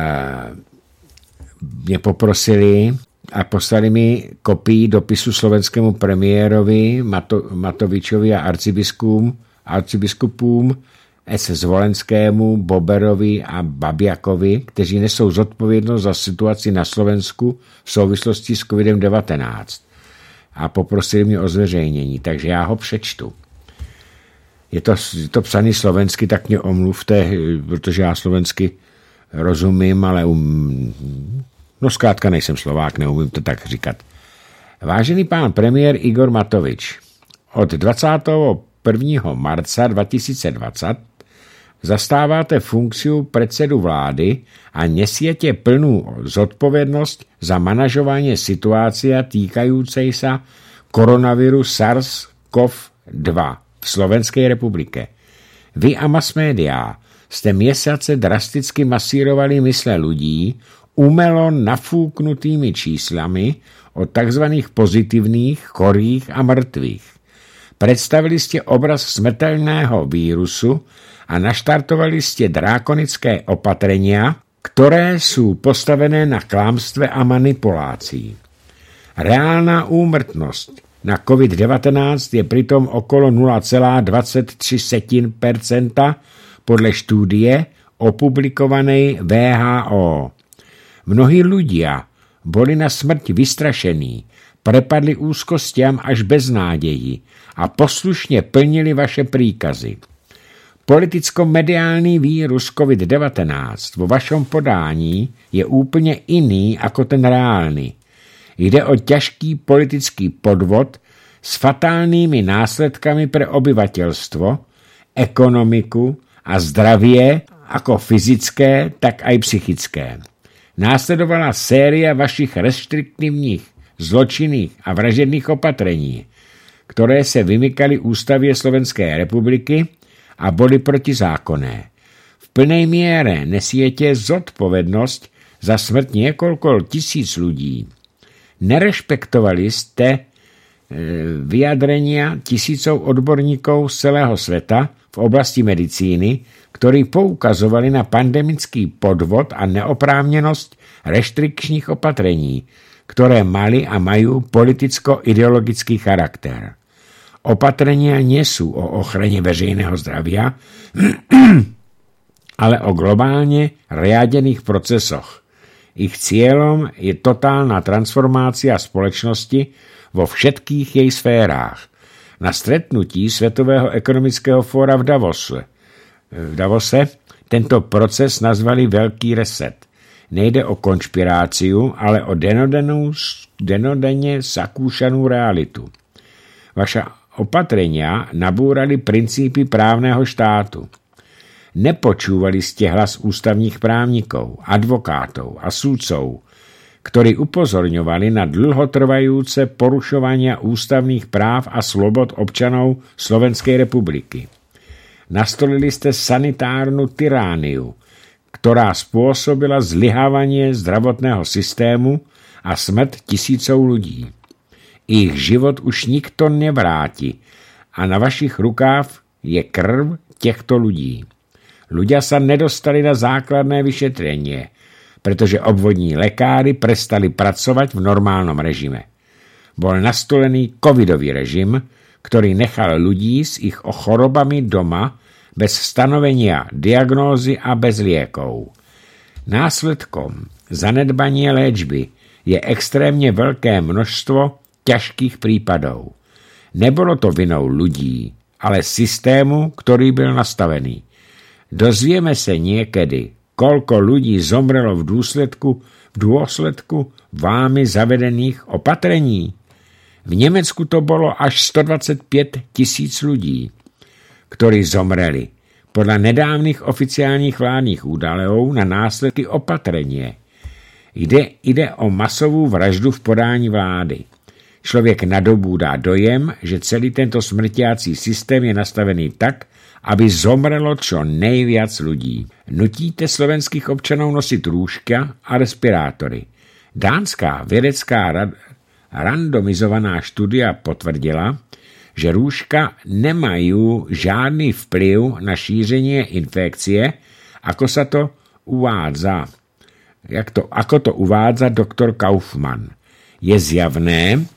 Mě poprosili a poslali mi kopii dopisu slovenskému premiérovi Mato, Matovičovi a arcibiskupům, arcibiskupům S. Zvolenskému, Boberovi a Babiakovi, kteří nesou zodpovědnost za situaci na Slovensku v souvislosti s kovidem devatenáct. A poprosili mě o zveřejnění, takže já ho přečtu. Je to, je to psaný slovensky, tak mě omluvte, protože já slovensky rozumím, ale um, no zkrátka nejsem Slovák, neumím to tak říkat. Vážený pán premiér Igor Matovič, od dvacátého prvního marca dva tisíce dvacet zastáváte funkciu predsedu vlády a nesiete plnú zodpovednosť za manažovanie situácia týkajúcej sa koronaviru SARS-CoV dva v Slovenskej republike. Vy a mass media ste měsíce drasticky masírovali mysle ľudí umelo nafúknutými číslami o takzvaných pozitivních, chorých a mrtvých. Predstavili ste obraz smrteľného vírusu a naštartovali ste drákonické opatrenia, ktoré sú postavené na klamstve a manipulácii. Reálna úmrtnosť na COVID devätnásť je pritom okolo nula celá dvadsaťtri percenta podľa štúdie opublikovanej vé há ó. Mnohí ľudia boli na smrť vystrašení, prepadli úzkostiam až bez nádeji a poslušne plnili vaše príkazy. Politicko-mediální vírus COVID devätnásť vo vašom podání je úplne iný ako ten reálny. Jde o ťažký politický podvod s fatálnymi následkami pre obyvateľstvo, ekonomiku a zdravie ako fyzické, tak aj psychické. Následovala séria vašich restriktívnych, zločinných a vražedných opatrení, ktoré se vymykali ústavě Slovenskej republiky a boli protizákonné. V plnej miere nesiete zodpovednosť za smrť niekoľko tisíc ľudí. Nerešpektovali ste e, vyjadrenia tisícov odborníkov z celého sveta v oblasti medicíny, ktorí poukazovali na pandemický podvod a neoprávnenosť reštrikčných opatrení, ktoré mali a majú politicko-ideologický charakter. Opatrenia nie sú o ochrane veřejného zdravia, ale o globálne riadených procesoch. Ich cieľom je totálna transformácia spoločnosti vo všetkých jej sférách. Na stretnutí Svetového ekonomického fóra v Davose, v Davose tento proces nazvali Veľký reset. Nejde o konšpiráciu, ale o denodenně zakúšanú realitu. Vaša opatrenia nabúrali princípy právneho štátu. Nepočúvali ste hlas ústavních právnikov, advokátov a súdcov, ktorí upozorňovali na dlhotrvajúce porušovania ústavných práv a slobod občanov Slovenskej republiky. Nastolili ste sanitárnu tyrániu, ktorá spôsobila zlyhávanie zdravotného systému a smrť tisícov ľudí. Ich život už nikto nevráti a na vašich rukáv je krv těchto ľudí. Ľudia sa nedostali na základné vyšetrenie, pretože obvodní lekári prestali pracovať v normálnom režime. Bol nastolený covidový režim, ktorý nechal ľudí s ich chorobami doma bez stanovenia diagnózy a bez liekov. Následkom zanedbania léčby je extrémne veľké množstvo ťažkých prípadov. Nebolo to vinou ľudí, ale systému, ktorý byl nastavený. Dozvieme sa niekedy, koľko ľudí zomrelo v dôsledku, v dôsledku vámi zavedených opatrení. V Nemecku to bolo až stodvadsaťpäť tisíc ľudí, ktorí zomreli podľa nedávnych oficiálnych vládnych údajov na následky opatrenie. Ide, ide o masovú vraždu v podání vlády. Člověk nadobúdá dojem, že celý tento smrtiací systém je nastavený tak, aby zomrelo čo nejviac ľudí. Nutíte slovenských občanov nosiť rúška a respirátory. Dánská vedecká rad, randomizovaná štúdia potvrdila, že rúška nemajú žádný vplyv na šířenie infekcie, ako sa to uvádza. Jak to, ako to uvádza doktor Kaufmann. Je zjavné,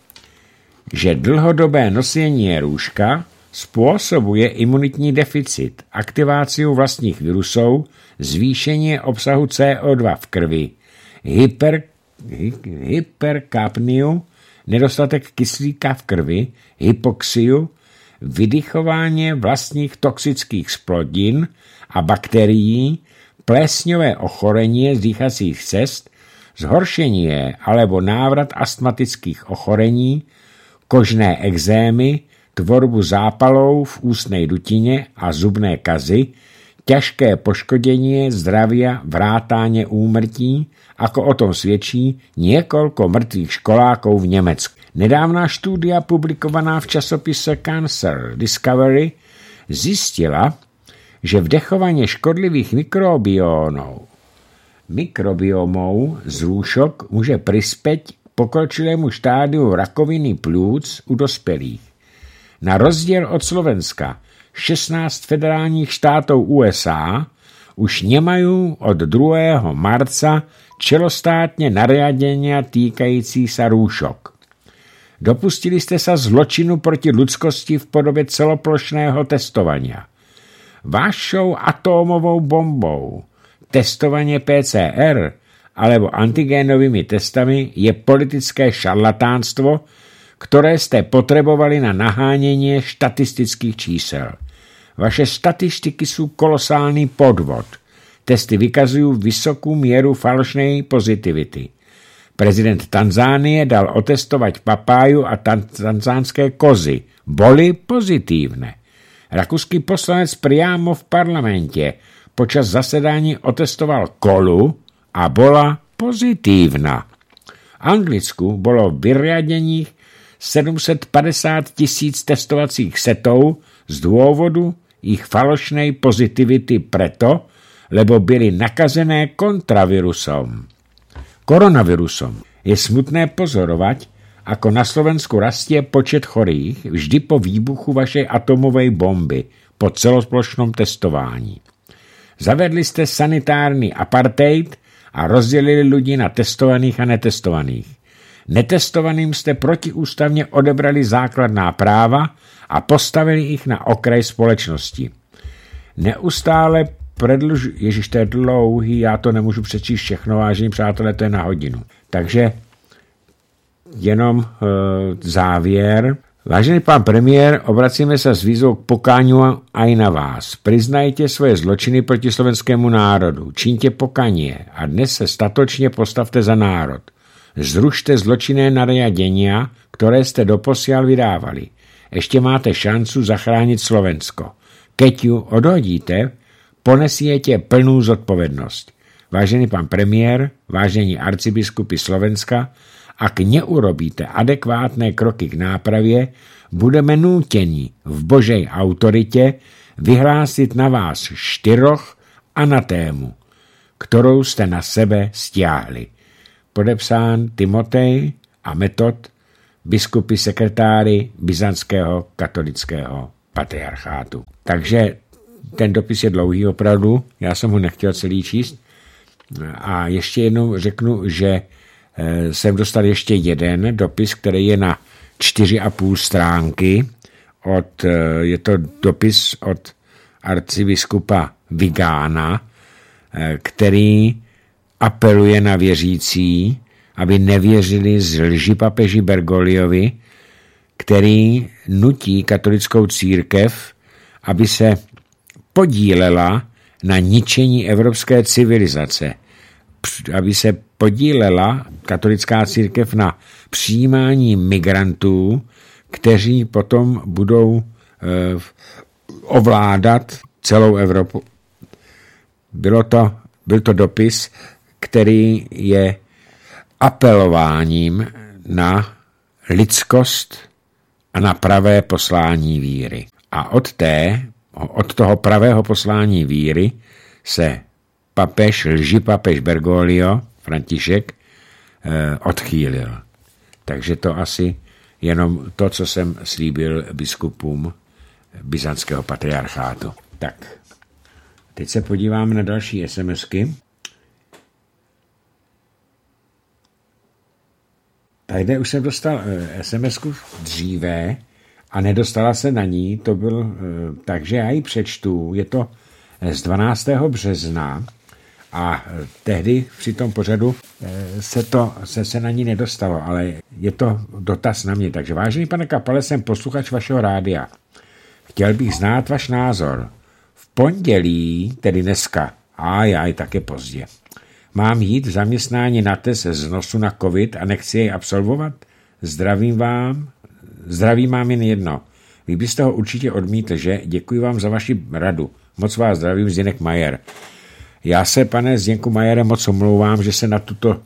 že dlhodobé nosenie rúška spôsobuje imunitní deficit, aktiváciu vlastních virusov, zvýšenie obsahu cé ó dva v krvi, hyper, hy, hyperkapniu, nedostatek kyslíka v krvi, hypoxiu, vydychovanie vlastních toxických splodin a bakterií, plesňové ochorenie z dýchacích cest, zhoršenie alebo návrat astmatických ochorení, kožné exémy, tvorbu zápalov v ústnej dutine a zubné kazy, ťažké poškodenie zdravia, vrátane úmrtí, ako o tom svedčí niekoľko mŕtvych školákov v Nemecku. Nedávná studia publikovaná v časopise Cancer Discovery zjistila, že vdechovaně škodlivých mikrobionů mikrobiomů z růšok může prispět k pokročilému štádiu rakoviny plúc u dospělých. Na rozdíl od Slovenska, šestnáct federálních států U S A už nemají od druhého marca celostátně nariadenia týkající se růšok. Dopustili jste se zločinu proti lidskosti v podobě celoplošného testovania. Vašou atomovou bombou testovanie P C R alebo antigénovými testami je politické šarlatánstvo, ktoré ste potrebovali na nahánění štatistických čísel. Vaše statistiky sú kolosálny podvod. Testy vykazujú vysokú mieru falošnej pozitivity. Prezident Tanzánie dal otestovať papáju a tanzánské kozy. Boli pozitívne. Rakúsky poslanec priamo v parlamente počas zasedání otestoval kolu a bola pozitívna. V Anglicku bolo vyriadených sedemstopäťdesiat tisíc testovacích setov z dôvodu ich falošnej pozitivity preto, lebo byli nakazené kontravirusom. Koronavirusom je smutné pozorovať, ako na Slovensku rastie počet chorých vždy po výbuchu vašej atomovej bomby po celoplošnom testování. Zavedli jste sanitární apartheid a rozdělili lidi na testovaných a netestovaných. Netestovaným jste protiústavně odebrali základná práva a postavili ich na okraj společnosti. Neustále predluž... Ježiš, to je dlouhý, já to nemůžu přečíst všechno, vážení přátelé, to je na hodinu. Takže jenom e, závěr. Vážený pán premiér, obracíme sa s výzvou k pokáňu aj na vás. Priznajte svoje zločiny proti slovenskému národu. Čiňte pokanie a dnes se statočne postavte za národ. Zrušte zločinné nariadenia, ktoré ste doposiaľ vydávali. Ešte máte šancu zachrániť Slovensko. Keď ju odhodíte, ponesiete plnú zodpovednosť. Vážený pán premiér, vážení arcibiskupy Slovenska, ak neurobíte adekvátne kroky k nápravě, budeme núteni v Božej autoritě vyhlásit na vás štyroch anatému, ktorou ste na sebe stiahli. Podepsán Timotej a Metod, biskupy sekretáry byzantského katolického patriarchátu. Takže ten dopis je dlouhý opravdu, já jsem ho nechtěl celý číst. A ještě jednou řeknu, že jsem dostal ještě jeden dopis, který je na čtyři a půl stránky. Od, je to dopis od arcibiskupa Vigána, který apeluje na věřící, aby nevěřili z lži papeži Bergogliovi, který nutí katolickou církev, aby se podílela na ničení evropské civilizace, aby se podílela katolická církev na přijímání migrantů, kteří potom budou eh, ovládat celou Evropu. Bylo to, byl to dopis, který je apelováním na lidskost a na pravé poslání víry. A od té, od toho pravého poslání víry se papež, lži papež Bergoglio, František, eh, odchýlil. Takže to asi jenom to, co jsem slíbil biskupům byzantského patriarchátu. Tak, teď se podíváme na další SMSky. Tady už jsem dostal eh, SMSku dříve a nedostala se na ní, to byl, eh, takže já ji přečtu, je to z dvanáctého března a tehdy při tom pořadu se, to, se, se na ní nedostalo, ale je to dotaz na mě. Takže vážený pane Kapale, jsem posluchač vašeho rádia. Chtěl bych znát váš názor. V pondělí, tedy dneska, aj, aj, tak je pozdě, mám jít v zaměstnání na test z nosu na covid a nechci jej absolvovat? Zdravím vám, zdraví mám jen jedno. Vy byste ho určitě odmítl, že? Děkuji vám za vaši radu. Moc vás zdravím, Zdeněk Majer. Já se, pane Zděnku Majere, moc omlouvám, že se na tuto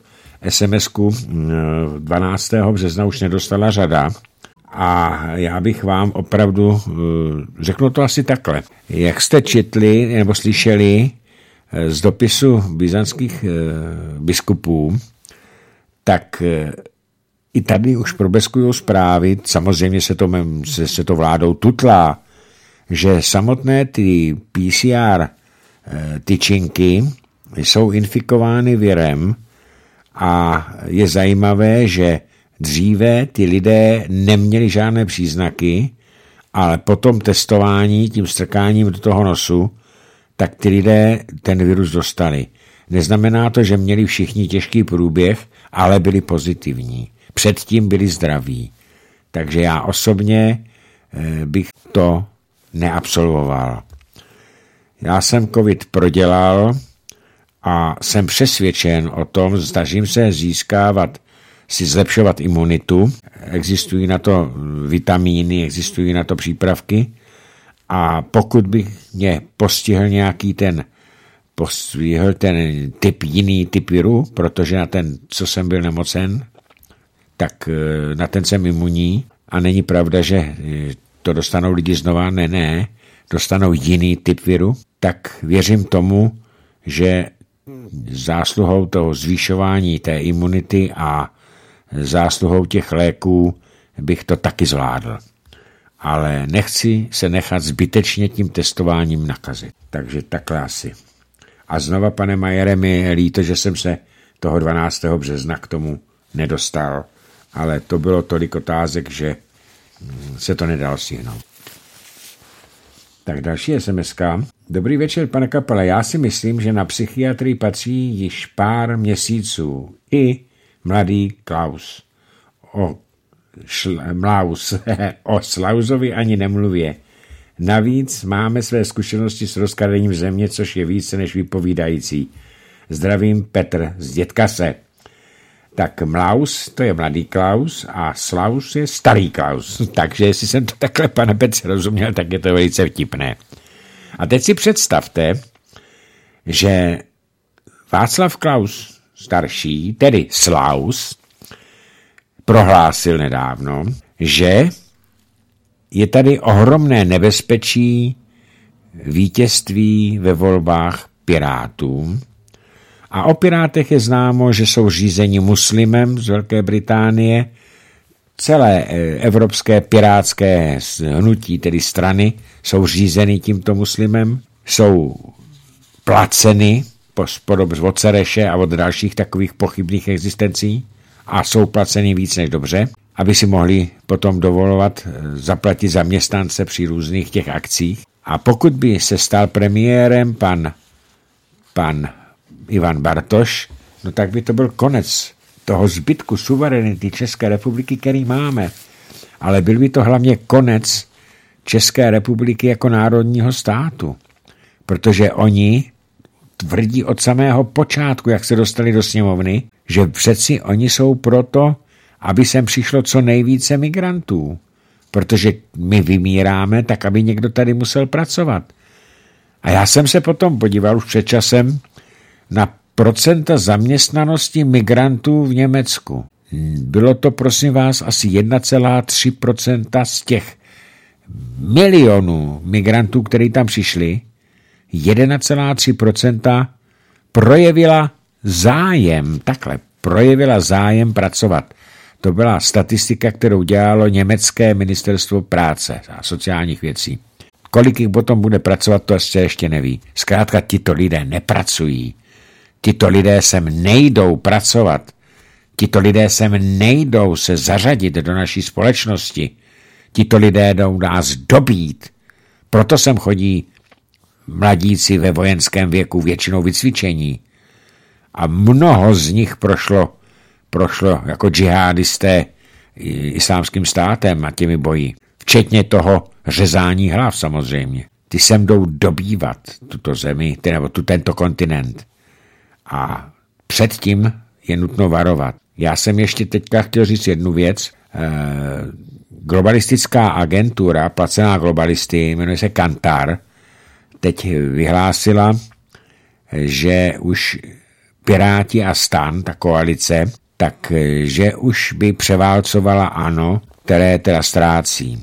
es em esku dvanáctého března už nedostala řada a já bych vám opravdu, řeknu to asi takhle. Jak jste četli nebo slyšeli z dopisu byzantských biskupů, tak i tady už probeskují zprávy, samozřejmě se to, se, se to vládou tutlá, že samotné ty P C R tyčinky jsou infikovány virem a je zajímavé, že dříve ty lidé neměli žádné příznaky, ale po tom testování, tím strkáním do toho nosu, tak ty lidé ten virus dostali. Neznamená to, že měli všichni těžký průběh, ale byli pozitivní. Předtím byli zdraví. Takže já osobně bych to neabsolvoval. Já jsem covid prodělal a jsem přesvědčen o tom, snažím se získávat, si zlepšovat imunitu. Existují na to vitamíny, existují na to přípravky a pokud bych mě postihl nějaký ten postihl ten typ, jiný typ viru, protože na ten, co jsem byl nemocen, tak na ten jsem imunní a není pravda, že to dostanou lidi znova, ne, ne, dostanou jiný typ viru, tak věřím tomu, že zásluhou toho zvýšování té imunity a zásluhou těch léků bych to taky zvládl. Ale nechci se nechat zbytečně tím testováním nakazit. Takže takhle asi. A znova, pane Majere, mi je líto, že jsem se toho dvanáctého března k tomu nedostal, ale to bylo tolik otázek, že se to nedalo stihnout. Tak další es em eska. Dobrý večer, pane Kapele. Já si myslím, že na psychiatrii patří již pár měsíců i mladý Klaus. O šl- Mlaus. O Slausovi ani nemluvě. Navíc máme své zkušenosti s rozkradením země, což je více než vypovídající. Zdravím, Petr z Dětkase. Tak Mlaus, to je mladý Klaus a Slaus je starý Klaus. Takže jestli jsem to takhle, pane Petře, rozuměl, tak je to velice vtipné. A teď si představte, že Václav Klaus starší, tedy Slaus, prohlásil nedávno, že je tady ohromné nebezpečí vítězství ve volbách Pirátů. A o Pirátech je známo, že jsou řízeni muslimem z Velké Británie. Celé evropské pirátské hnutí, tedy strany, jsou řízeny tímto muslimem. Jsou placeny od Cereše a od dalších takových pochybných existencí a jsou placeny víc než dobře, aby si mohli potom dovolovat zaplatit zaměstnance při různých těch akcích. A pokud by se stal premiérem pan, pan Ivan Bartoš, no tak by to byl konec toho zbytku suverenity České republiky, který máme. Ale byl by to hlavně konec České republiky jako národního státu. Protože oni tvrdí od samého počátku, jak se dostali do sněmovny, že přeci oni jsou proto, aby sem přišlo co nejvíce migrantů. Protože my vymíráme, tak aby někdo tady musel pracovat. A já jsem se potom podíval už před časem na procenta zaměstnanosti migrantů v Německu. Bylo to, prosím vás, asi jedna celá tři procenta z těch milionů migrantů, kteří tam přišli, jedna celá tři procenta projevila zájem, takhle, projevila zájem pracovat. To byla statistika, kterou dělalo německé ministerstvo práce a sociálních věcí. Kolik jich potom bude pracovat, to ještě ještě neví. Zkrátka tito lidé nepracují. Tito lidé sem nejdou pracovat. Tito lidé sem nejdou se zařadit do naší společnosti. Tito lidé jdou nás dobít. Proto sem chodí mladíci ve vojenském věku, většinou vycvičení. A mnoho z nich prošlo, prošlo jako džihadisté islámským státem a těmi boji. Včetně toho řezání hlav samozřejmě. Ty sem jdou dobývat tuto zemi, nebo tu, tento kontinent. A předtím je nutno varovat. Já jsem ještě teďka chtěl říct jednu věc. E, globalistická agentura, placená globalisty, jmenuje se Kantar, teď vyhlásila, že už Piráti a STAN, ta koalice, takže už by převálcovala ANO, které teda ztrácí.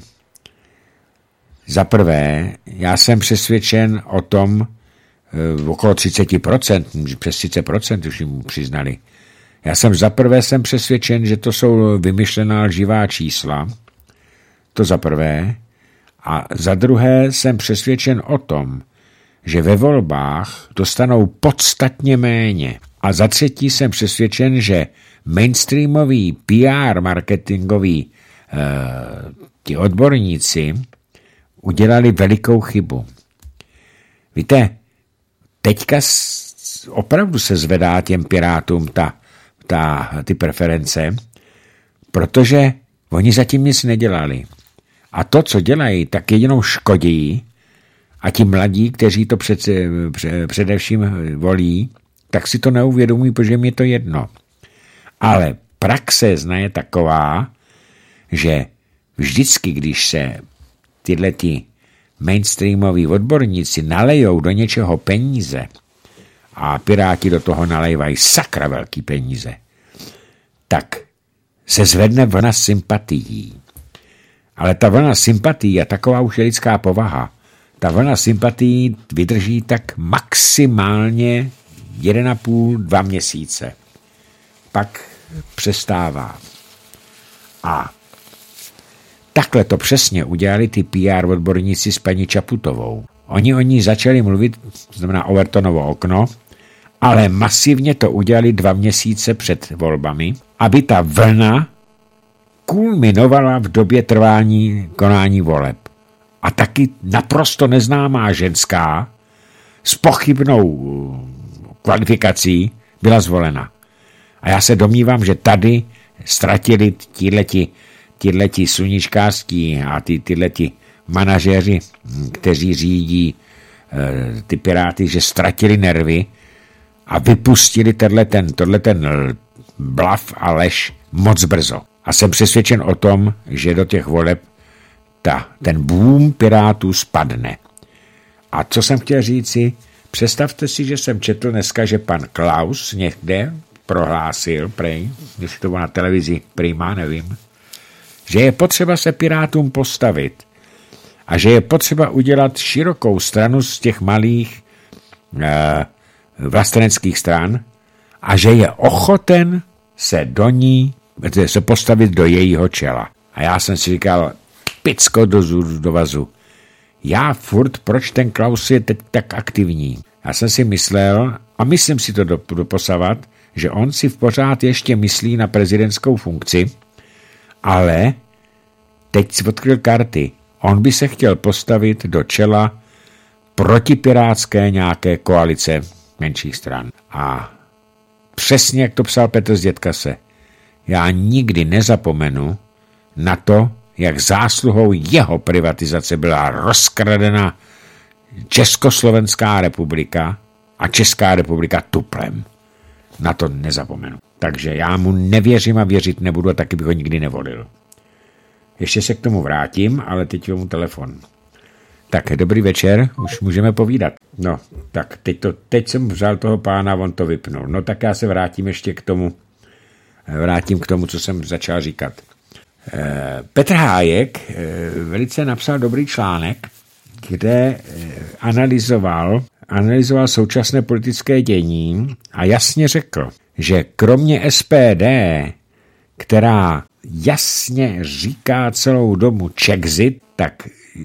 Za prvé, já jsem přesvědčen o tom, okolo třicet procent, přes třicet procent už jim přiznali. Já jsem za prvé jsem přesvědčen, že to jsou vymyšlená lživá čísla, to za prvé, a za druhé jsem přesvědčen o tom, že ve volbách dostanou podstatně méně. A za třetí jsem přesvědčen, že mainstreamoví P R marketingoví eh, ti odborníci udělali velikou chybu. Víte, teďka opravdu se zvedá těm pirátům ta, ta, ty preference, protože oni zatím nic nedělali. A to, co dělají, tak jedinou škodí a ti mladí, kteří to před, před, především volí, tak si to neuvědomují, protože mi je to jedno. Ale praxe je taková, že vždycky, když se tyhle ti mainstreamoví odborníci nalejou do něčeho peníze a piráti do toho nalejvají sakra velký peníze, tak se zvedne vlna sympatií. Ale ta vlna sympatií, a taková už je lidská povaha, ta vlna sympatií vydrží tak maximálně jeden a půl, dva měsíce. Pak přestává. A takhle to přesně udělali ty P R odborníci s paní Čaputovou. Oni o ní začali mluvit, to znamená Overtonovo okno, ale masivně to udělali dva měsíce před volbami, aby ta vlna kulminovala v době trvání konání voleb. A taky naprosto neznámá ženská s pochybnou kvalifikací byla zvolena. A já se domnívám, že tady ztratili tíhleti, tíhleti sluníčkářský a ty, tyhleti manažéři, kteří řídí e, ty piráty, že ztratili nervy a vypustili tenhle ten, tohle ten blav a lež moc brzo. A jsem přesvědčen o tom, že do těch voleb ta, ten boom pirátů spadne. A co jsem chtěl říci, představte si, že jsem četl dneska, že pan Klaus někde prohlásil, prej, když to bylo na televizi Prima, nevím, že je potřeba se pirátům postavit a že je potřeba udělat širokou stranu z těch malých eh, vlasteneckých stran a že je ochoten se do ní, se postavit do jejího čela. A já jsem si říkal, picko do, do vazu. Já furt, proč ten Klaus je teď tak aktivní? Já jsem si myslel, a myslím si to doposavat, že on si v pořád ještě myslí na prezidentskou funkci, ale teď si odkryl karty. On by se chtěl postavit do čela protipirátské nějaké koalice menších stran. A přesně jak to psal Petr z Dětkase, já nikdy nezapomenu na to, jak zásluhou jeho privatizace byla rozkradena Československá republika a Česká republika tuplem. Na to nezapomenu. Takže já mu nevěřím a věřit nebudu a taky bych ho nikdy nevolil. Ještě se k tomu vrátím, ale teď mu telefon. Tak, dobrý večer, už můžeme povídat. No, tak teď, to, teď jsem vzal toho pána, on to vypnul. No tak já se vrátím ještě k tomu, vrátím k tomu, co jsem začal říkat. Petr Hájek velice napsal dobrý článek, kde analyzoval, analyzoval současné politické dění a jasně řekl, že kromě S P D, která jasně říká celou dobu Czexit, tak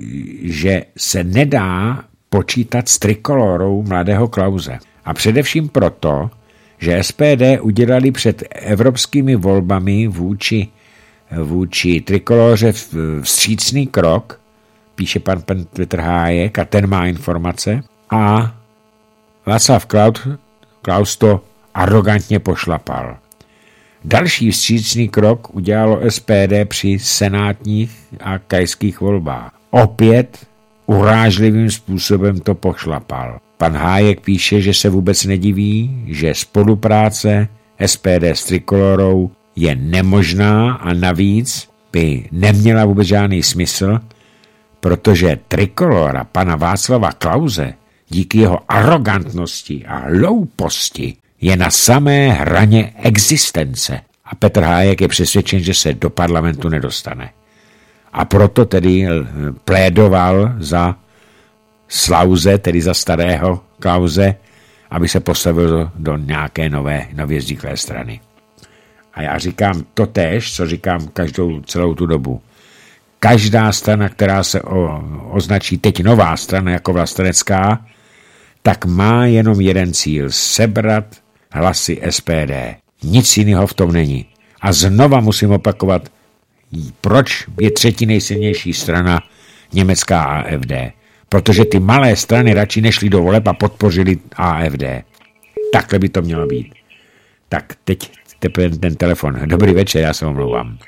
že se nedá počítat s trikolorou mladého Klause. A především proto, že S P D udělali před evropskými volbami vůči, vůči trikoloře vstřícný krok, píše pan Petr Hájek a ten má informace, a Václav Klaus to arrogantně pošlapal. Další vstřícný krok udělalo S P D při senátních a krajských volbách. Opět urážlivým způsobem to pošlapal. Pan Hájek píše, že se vůbec nediví, že spolupráce S P D s trikolorou je nemožná a navíc by neměla vůbec žádný smysl, protože trikolora pana Václava Klause díky jeho arrogantnosti a hlouposti je na samé hraně existence. A Petr Hájek je přesvědčen, že se do parlamentu nedostane. A proto tedy plédoval za Slauze, tedy za starého Klause, aby se postavil do, do nějaké nové, nově vzniklé strany. A já říkám to též, co říkám každou celou tu dobu. Každá strana, která se o, označí teď nová strana jako vlastenecká, tak má jenom jeden cíl, sebrat hlasy S P D. Nic jiného v tom není. A znova musím opakovat, proč je třetí nejsilnější strana německá A F D. Protože ty malé strany radši nešly do voleb a podpořili A F D. Takhle by to mělo být. Tak teď teprve ten telefon. Dobrý večer, já se omlouvám.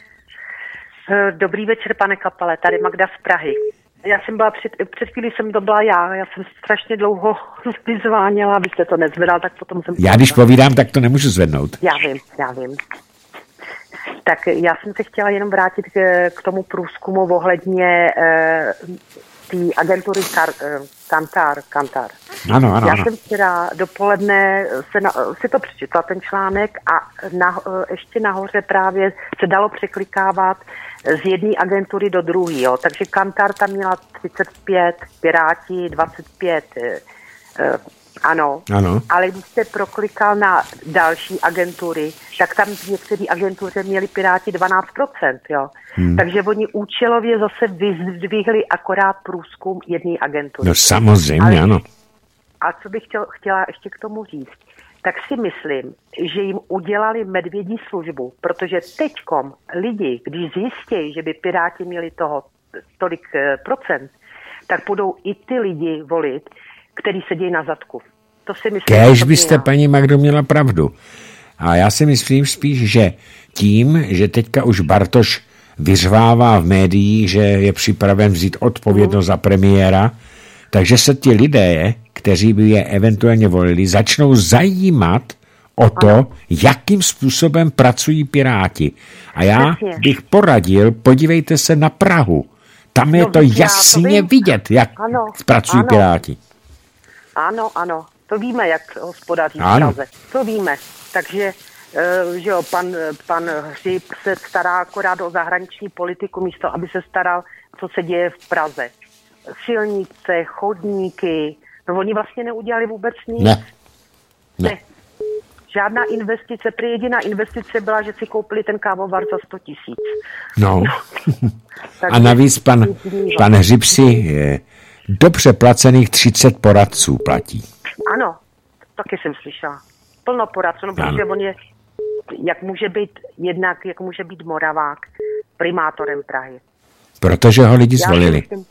Dobrý večer, pane Kapale, tady Magda z Prahy. Já jsem byla před, před chvílí jsem to byla já, já jsem strašně dlouho vyzváněla, abyste to nezvedal, tak potom jsem... Já když povídám, tak to nemůžu zvednout. Já vím, já vím. Tak já jsem se chtěla jenom vrátit k, k tomu průzkumu ohledně eh, té agentury Kar, eh, Kantar. Kantar. Ano, ano, já ano. jsem včera dopoledne se na, si to přečetla, ten článek, a na, ještě nahoře právě se dalo překlikávat z jedné agentury do druhé. Takže Kantar tam měla třicet pět, Piráti dvacet pět, eh, eh, ano. ano. Ale když jste proklikal na další agentury, tak tam v některé agentuře měli Piráti dvanáct procent, jo. Hmm. Takže oni účelově zase vyzdvihli akorát průzkum jedné agentury. No samozřejmě, ale, ano. A co bych chtěl, chtěla ještě k tomu říct, tak si myslím, že jim udělali medvědí službu, protože teďkom lidi, když zjistí, že by Piráti měli toho tolik procent, tak budou i ty lidi volit, který sedí na zadku. To si myslím, Kéž byste, já. paní Magdo, měla pravdu. A já si myslím spíš, že tím, že teďka už Bartoš vyřvává v médiích, že je připraven vzít odpovědnost mm. za premiéra, takže se ti lidé, kteří by je eventuálně volili, začnou zajímat o to, ano. jakým způsobem pracují Piráti. A já Přesně. bych poradil, podívejte se na Prahu. Tam je no, to jasně to vidět, jak ano. pracují ano. Piráti. Ano, ano, to víme, jak hospodaří v Praze. To víme. Takže, že jo, pan, pan Hřib se stará akorát o zahraniční politiku, místo aby se staral, co se děje v Praze. Silnice, chodníky, no oni vlastně neudělali vůbec nic. Ne. ne. ne. Žádná investice, prý jediná investice byla, že si koupili ten kávovar za sto tisíc. No. A navíc pan, pan Hřib si je, dobře placených třicet poradců platí. Ano, taky jsem slyšela. Plno poradců, no protože on je, jak může být, jednak, jak může být Moravák primátorem Prahy. Protože ho lidi zvolili. Já si myslím,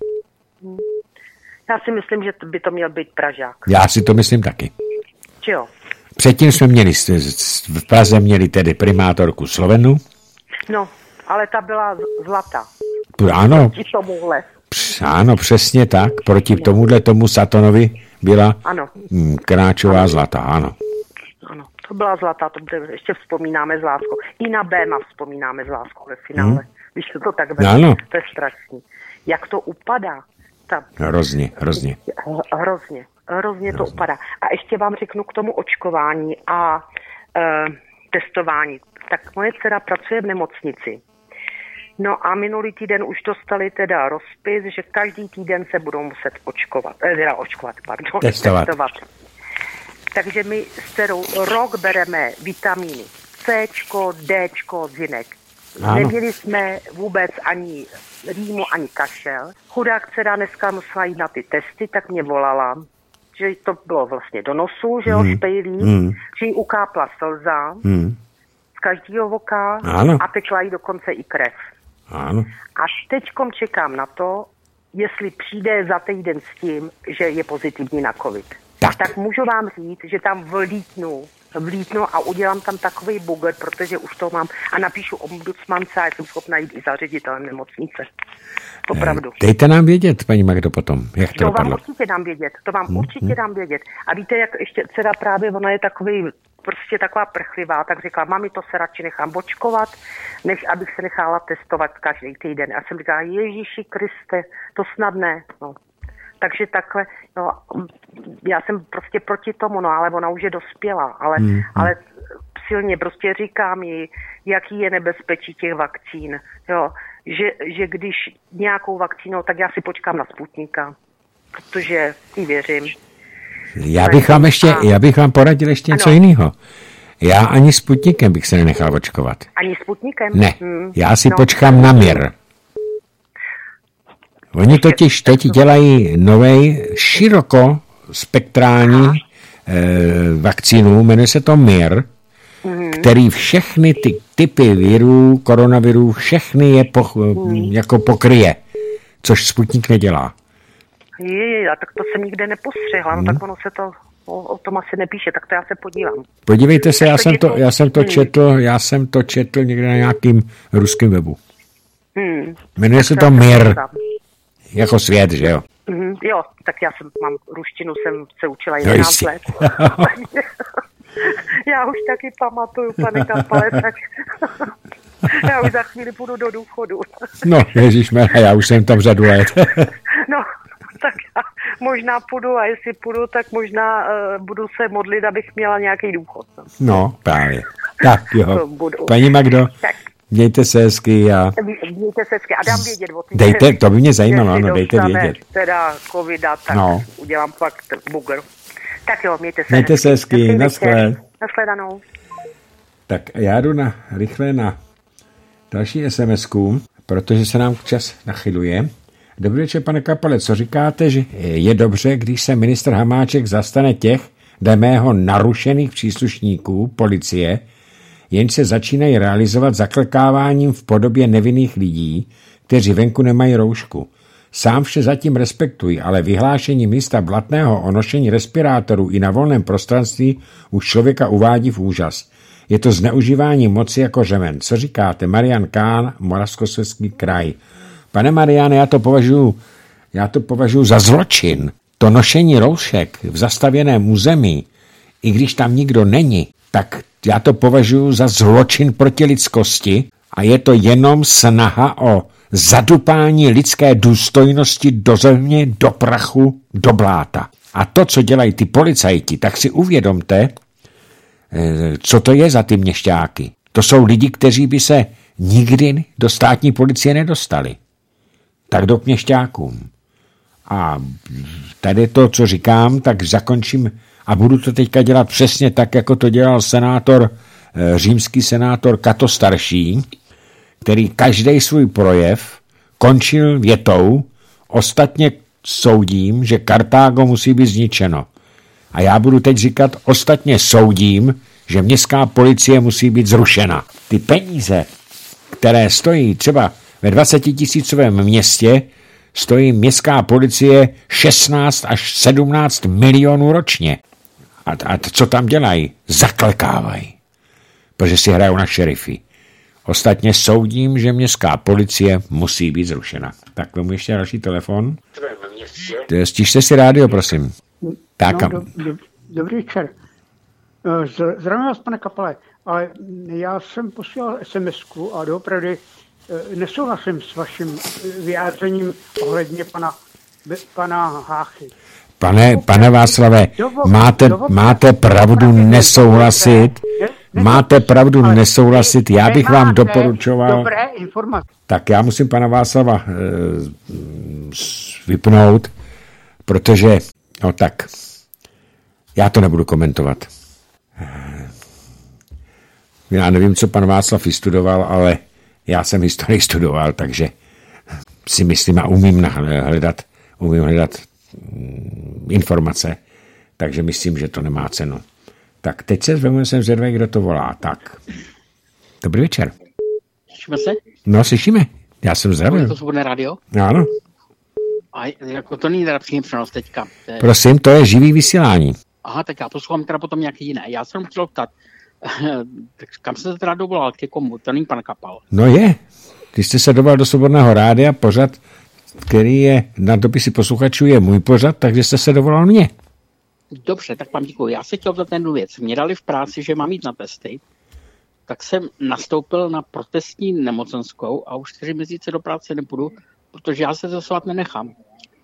já si myslím, že by to měl být Pražák. Já si to myslím taky. Či jo? Předtím jsme měli, v Praze měli tedy primátorku Slovenu. No, ale ta byla zlatá. Ano. Proti tomuhle. Ano, přesně tak. Proti no. tomuhle tomu Satonovi byla ano. Kráčová ano. zlatá, ano. Ano, to byla zlatá, to bude, ještě vzpomínáme s láskou. I na Béma vzpomínáme s láskou ve finále. Hmm. Když se to tak vezme, ano. to je strašný. Jak to upadá. Ta... Hrozně, hrozně. Hrozně, hrozně to upadá. A ještě vám řeknu k tomu očkování a e, testování. Tak moje dcera pracuje v nemocnici. No a minulý týden už dostali teda rozpis, že každý týden se budou muset očkovat. Eh, teda očkovat, pardon. Testovat. testovat. Takže my s dcerou rok bereme vitamíny Cčko, Dčko, zinek. Ano. Neměli jsme vůbec ani rýmu, ani kašel. Chudák dcera dneska musela jít na ty testy, tak mě volala, že to bylo vlastně do nosu, že jo, hmm. špejlí, hmm. že jí ukápla slza hmm. z každého voka ano. a tekla jí dokonce i krev. Ano. A teďkom čekám na to, jestli přijde za týden s tím, že je pozitivní na covid. Tak, tak můžu vám říct, že tam vlítnu, vlítnu a udělám tam takový bugr, protože už to mám a napíšu ombudsmance a jsem schopna jít i za ředitelem nemocnice. Opravdu. Dejte nám vědět, paní Magdo, potom, jak to To dopadlo. vám určitě dám vědět, to vám hmm. určitě dám vědět. A víte, jak ještě dcera právě, ona je takový, prostě taková prchlivá, tak říkala, mami, to se radši nechám očkovat, než abych se nechala testovat každý týden. A jsem říkala, Ježíši Kriste, to snad ne. No. Takže takhle, no, já jsem prostě proti tomu, no, ale ona už je dospělá, ale, hmm. ale silně prostě říkám jí, jaký je nebezpečí těch vakcín, jo, že, že když nějakou vakcínou, tak já si počkám na Sputnika, protože si věřím. Já bych vám ještě, já bych vám poradil ještě něco jiného. Já ani Sputnikem bych se nenechal očkovat. Ani Sputnikem? Ne, já si no. počkám na Mir. Oni totiž teď dělají novej širokospektrální eh, vakcínu, jmenuje se to Mir, mm. který všechny ty typy virů, koronavirů, všechny je po, mm. jako pokryje, což Sputnik nedělá. Je, tak to jsem nikde nepostřehla, no, mm. tak ono se to o, o tom asi nepíše, tak to já se podívám. Podívejte se, já jsem, to, já jsem to četl, já jsem to četl někde na nějakým ruském webu. Mm. Jmenuje se to Mir. Jako svět, že jo? Mm, jo, tak já jsem, mám ruštinu, jsem se učila jedenáct let. Já už taky pamatuju, pane Kapale, tak já už za chvíli půjdu do důchodu. No, ježišmarja, já už jsem tam řadu let. No, tak já možná půjdu a jestli půjdu, tak možná uh, budu se modlit, abych měla nějaký důchod. No, právě. Tak jo, paní Magdo. Tak. Mějte se hezky a... Mějte se hezky a dám vědět o ty. Dejte, to by mě zajímalo, ano, dejte vědět. Teda covida, tak no. Udělám fakt bugr. Tak jo, mějte se Mějte hezky. se hezky, naschle. Naschledanou. Tak já jdu na, rychle na další es em esku, protože se nám čas nachyluje. Dobrý večer, pane Kapale, co říkáte, že je dobře, když se ministr Hamáček zastane těch, dle mého narušených příslušníků policie, jenž se začínají realizovat zaklekáváním v podobě nevinných lidí, kteří venku nemají roušku. Sám vše zatím respektují, ale vyhlášení místa Blatného o nošení respirátorů i na volném prostranství už člověka uvádí v úžas. Je to zneužívání moci jako řemen. Co říkáte? Marian Kán, Moravskoslezský kraj. Pane Mariane, já to považuji, já to považuji za zločin. To nošení roušek v zastavěném území, i když tam nikdo není, tak já to považuji za zločin proti lidskosti a je to jenom snaha o zadupání lidské důstojnosti do země, do prachu, do bláta. A to, co dělají ty policajti, tak si uvědomte, co to je za ty měšťáky. To jsou lidi, kteří by se nikdy do státní policie nedostali. Tak do měšťákům. A tady to, co říkám, tak zakončím a budu to teďka dělat přesně tak, jako to dělal senátor, římský senátor Cato starší, který každý svůj projev končil větou: ostatně soudím, že Kartágo musí být zničeno. A já budu teď říkat: ostatně soudím, že městská policie musí být zrušena. Ty peníze, které stojí třeba ve dvacetitisícovém městě, stojí městská policie šestnáct až sedmnáct milionů ročně. A, a co tam dělají? Zaklekávají. Protože si hrajou na šerify. Ostatně soudím, že městská policie musí být zrušena. Tak tomu ještě další telefon. Stižte si rádio, prosím. Tak. No, do, do, dobrý večer. Zdravím vás, pane Kapale, ale já jsem posílal es em esku a doopravdy nesouhlasím s vaším vyjádřením ohledně pana, pana Háchy. Pane, pane Václave, máte, máte pravdu nesouhlasit, máte pravdu nesouhlasit, já bych vám doporučoval, dobré informace. Tak já musím pana Václava e, vypnout, protože, no tak, já to nebudu komentovat. Já nevím, co pan Václav vystudoval, ale já jsem historii studoval, takže si myslím a umím hledat, umím hledat informace, takže myslím, že to nemá cenu. Tak teď se zvěmu, jsem zvědavý, kdo to volá. Tak, dobrý večer. Slyšíme se? No, slyšíme. Já jsem zdravil. Je to Svobodné rádio? Ano. A jako to není teda přímý přenos teďka. To je... Prosím, to je živý vysílání. Aha, tak já poslouchám teda potom nějaký jiné. Já jsem chtěl ptat, kam jste se teda dovolal, ke komu? To není pan Kapal. No je. Když jste se dovolal do Svobodného rádia, pořad, který je na dopisy posluchačů, je můj pořad, takže jste se dovolal mě. Dobře, tak vám děkuji. Já se chtěl ptat jednu věc. Mě dali v práci, že mám jít na testy, tak jsem nastoupil na protestní nemocenskou a už čtyři měsíce do práce nepůjdu, protože já se zasovat nenechám.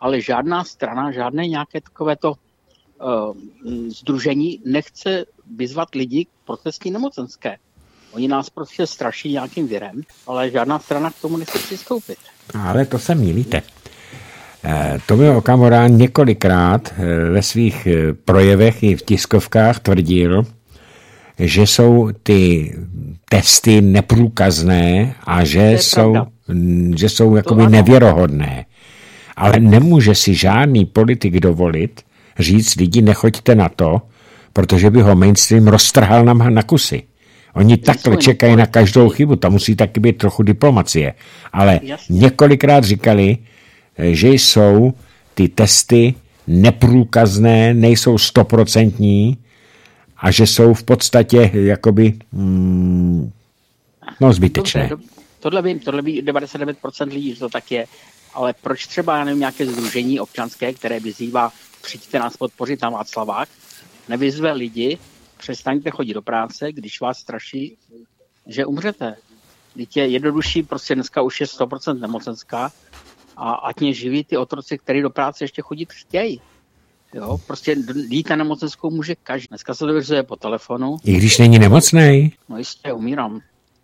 ale žádná strana, žádné nějaké takovéto uh, sdružení nechce vyzvat lidi k protestní nemocenské. Oni nás prostě straší nějakým virem, ale žádná strana k tomu nechce přistoupit. Ale to se mýlíte. Tomio Okamura několikrát ve svých projevech i v tiskovkách tvrdil, že jsou ty testy neprůkazné a že jsou, že jsou jakoby nevěrohodné. Ale nemůže si žádný politik dovolit říct lidi nechoďte na to, protože by ho mainstream roztrhal nám na kusy. Oni takhle čekají na každou chybu, tam musí taky být trochu diplomacie. Ale několikrát říkali, že jsou ty testy neprůkazné, nejsou stoprocentní a že jsou v podstatě jakoby mm, no zbytečné. Dobře, tohle vím, tohle ví devadesát devět procent lidí, že to tak je, ale proč třeba, já nevím, nějaké sdružení občanské, které vyzývá, přijďte nás podpořit na Václavák, nevyzve lidi, přestaňte chodit do práce, když vás straší, že umřete. Teď je jednodušší, prostě dneska už je sto procent nemocenská a ať mě živí ty otroci, kteří do práce ještě chodit chtějí. Jo, prostě jít na nemocenskou může každý. Dneska se to vyřizuje po telefonu. I když není nemocnej? No jistě, umírám.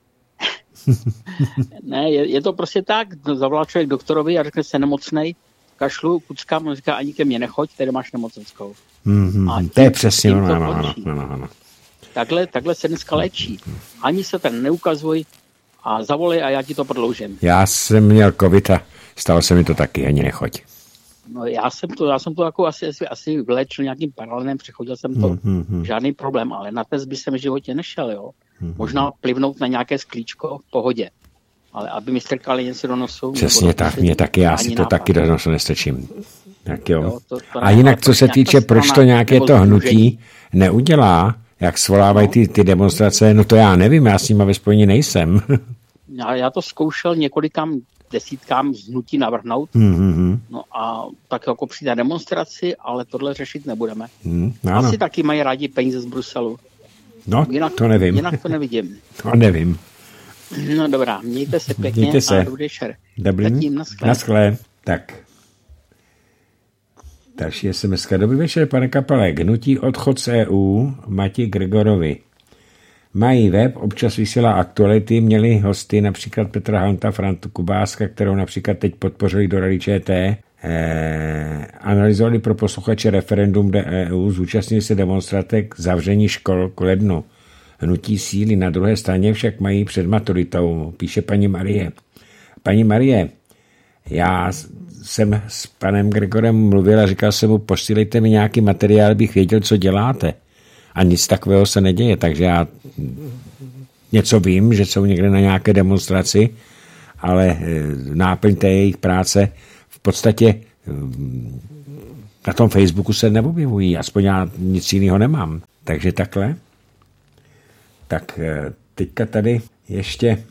Ne, je, je to prostě tak, zavolá člověk doktorovi a řekne se nemocnej, kašlu, kuckám, on říká, ani ke mně nechoď, tady máš nemocenskou. Mm-hmm, a tím, to je přesně ono, ano, ano, ano, ano. Takhle, takhle se dneska léčí. Ani se ten neukazuj a zavolej a já ti to prodloužím. Já jsem měl covid a stalo se mi to taky, ani nechoď. No já jsem to, já jsem to jako asi, asi, asi vylečil nějakým paralenem, přechodil jsem to, mm-hmm. žádný problém, ale na test by jsem v životě nešel, jo. Mm-hmm. Možná plivnout na nějaké sklíčko v pohodě, ale aby mi strkali něco do nosu. Přesně tak, mě taky, já si to nápad. Taky do nosu nestačím. Tak jo. Jo, to, to a jinak, co se týče, proč to nějaké to hnutí neudělá, jak svolávají ty, ty demonstrace, no to já nevím, já s nima ve spojení nejsem. já, já to zkoušel několikám desítkám z hnutí navrhnout, mm-hmm. no a tak jako při té demonstraci, ale tohle řešit nebudeme. Mm, Asi taky mají rádi peníze z Bruselu. No, jinak, to nevím. Jinak to nevidím. To nevím. No dobrá, mějte se pěkně mějte se. A dobrý šer. Dobrý, Zatím, naschle. naschle. Tak. Další es em eska. Dobrý večer, pane Kapelek. Hnutí odchod z é ú Mati Gregorovi. Mají web, občas vysílá aktuality, měli hosty například Petra Hanta, Frantu Kubáska, kterou například teď podpořili do Rady ČT. Eh, analyzovali pro posluchače referendum do é ú, zúčastnili se demonstratek zavření škol k lednu. Hnutí síly na druhé straně však mají před maturitou, píše paní Marie. Paní Marie, já jsem s panem Gregorem mluvil a říkal jsem mu, posílejte mi nějaký materiál, bych věděl, co děláte. A nic takového se neděje, takže já něco vím, že jsou někde na nějaké demonstraci, ale náplň té jejich práce v podstatě na tom Facebooku se neobjevují, aspoň já nic jiného nemám. Takže takhle. Tak teďka tady ještě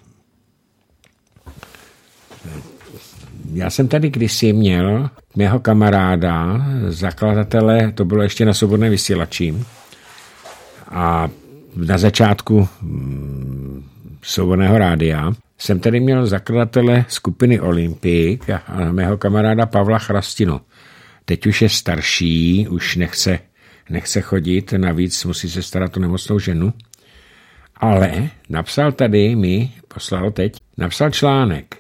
já jsem tady kdysi měl mého kamaráda, zakladatele, to bylo ještě na Svobodné vysílači, a na začátku mm, Svobodného rádia jsem tady měl zakladatele skupiny Olympik a, a mého kamaráda Pavla Chrastinu. Teď už je starší, už nechce, nechce chodit, navíc musí se starat o nemocnou ženu, ale napsal tady mi, poslal teď, napsal článek.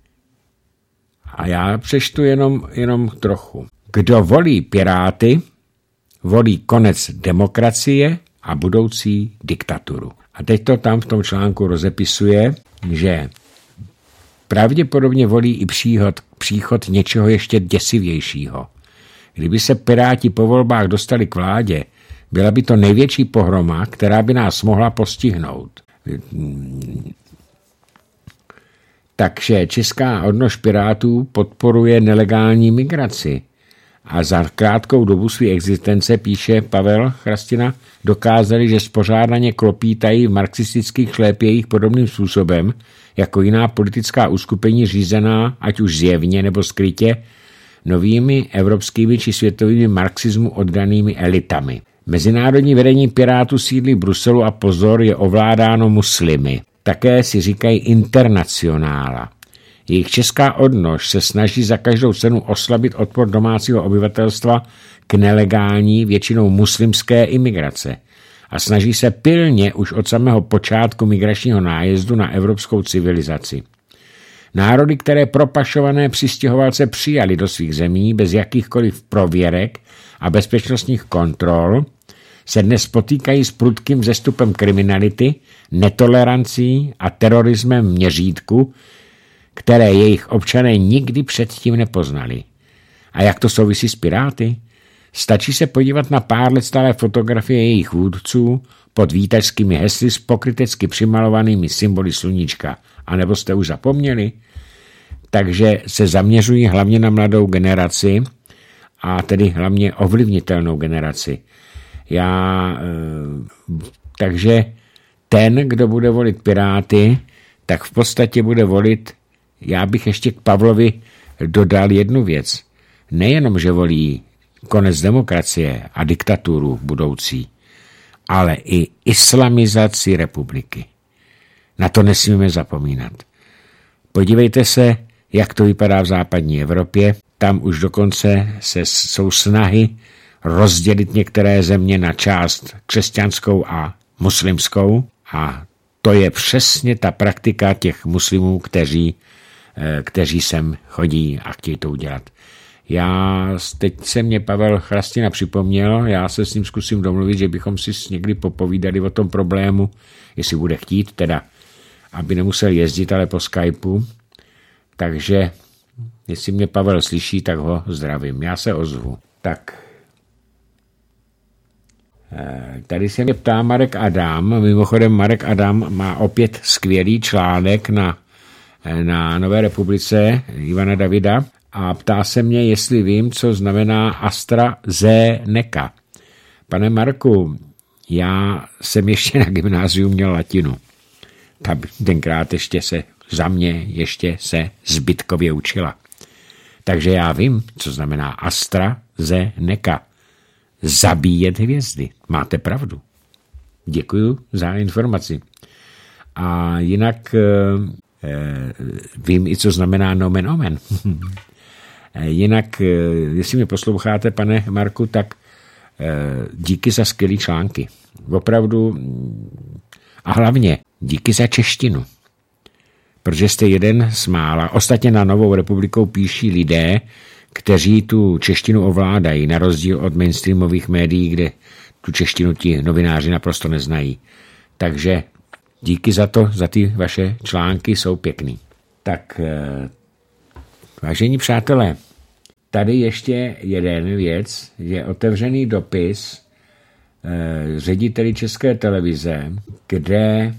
A já přečtu jenom, jenom trochu. Kdo volí Piráty, volí konec demokracie a budoucí diktaturu. A teď to tam v tom článku rozepisuje, že pravděpodobně volí i příchod, příchod něčeho ještě děsivějšího. Kdyby se Piráti po volbách dostali k vládě, byla by to největší pohroma, která by nás mohla postihnout. Takže česká odnož Pirátů podporuje nelegální migraci. A za krátkou dobu své existence, píše Pavel Chrastina, dokázali, že spořádaně klopítají v marxistických šlépějích podobným způsobem, jako jiná politická uskupení řízená, ať už zjevně nebo skrytě, novými evropskými či světovými marxismu oddanými elitami. Mezinárodní vedení Pirátů sídlí v Bruselu a pozor, je ovládáno muslimy. Také si říkají internacionála. Jejich česká odnož se snaží za každou cenu oslabit odpor domácího obyvatelstva k nelegální, většinou muslimské imigrace a snaží se pilně už od samého počátku migračního nájezdu na evropskou civilizaci. Národy, které propašované přistěhovalce přijali do svých zemí bez jakýchkoliv prověrek a bezpečnostních kontrol, se dnes potýkají s prudkým vzestupem kriminality, netolerancí a terorismem v měřítku, které jejich občané nikdy předtím nepoznali. A jak to souvisí s Piráty? Stačí se podívat na pár let staré fotografie jejich vůdců pod vítačskými hesly s pokrytecky přimalovanými symboly sluníčka. A nebo jste už zapomněli? Takže se zaměřují hlavně na mladou generaci a tedy hlavně ovlivnitelnou generaci. Já, takže ten, kdo bude volit Piráty, tak v podstatě bude volit, já bych ještě k Pavlovi dodal jednu věc. Nejenom, že volí konec demokracie a diktaturu budoucí, ale i islamizaci republiky. Na to nesmíme zapomínat. Podívejte se, jak to vypadá v západní Evropě. Tam už dokonce se, jsou snahy rozdělit některé země na část křesťanskou a muslimskou a to je přesně ta praktika těch muslimů, kteří, kteří sem chodí a chtějí to udělat. Já, teď se mě Pavel Chrastina připomněl, já se s ním zkusím domluvit, že bychom si někdy popovídali o tom problému, jestli bude chtít, teda, aby nemusel jezdit, ale po Skypeu. Takže, jestli mě Pavel slyší, tak ho zdravím. Já se ozvu. Tak, tady se mě ptá Marek Adam. Mimochodem Marek Adam má opět skvělý článek na, na Nové republice Ivana Davida a ptá se mě, jestli vím, co znamená AstraZeneca. Pane Marku, já jsem ještě na gymnáziu měl latinu. Tam tenkrát ještě se za mě ještě se zbytkově učila. Takže já vím, co znamená AstraZeneca. Zabíjet hvězdy. Máte pravdu. Děkuju za informaci. A jinak eh, vím i, co znamená nomen omen. Jinak, jestli mě posloucháte, pane Marku, tak eh, díky za skvělý články. Opravdu a hlavně díky za češtinu. Protože jste jeden z mála. Ostatně na Novou republikou píší lidé, kteří tu češtinu ovládají, na rozdíl od mainstreamových médií, kde tu češtinu ti novináři naprosto neznají. Takže díky za to, za ty vaše články, jsou pěkný. Tak, vážení přátelé, tady ještě jeden věc, je otevřený dopis řediteli České televize, kde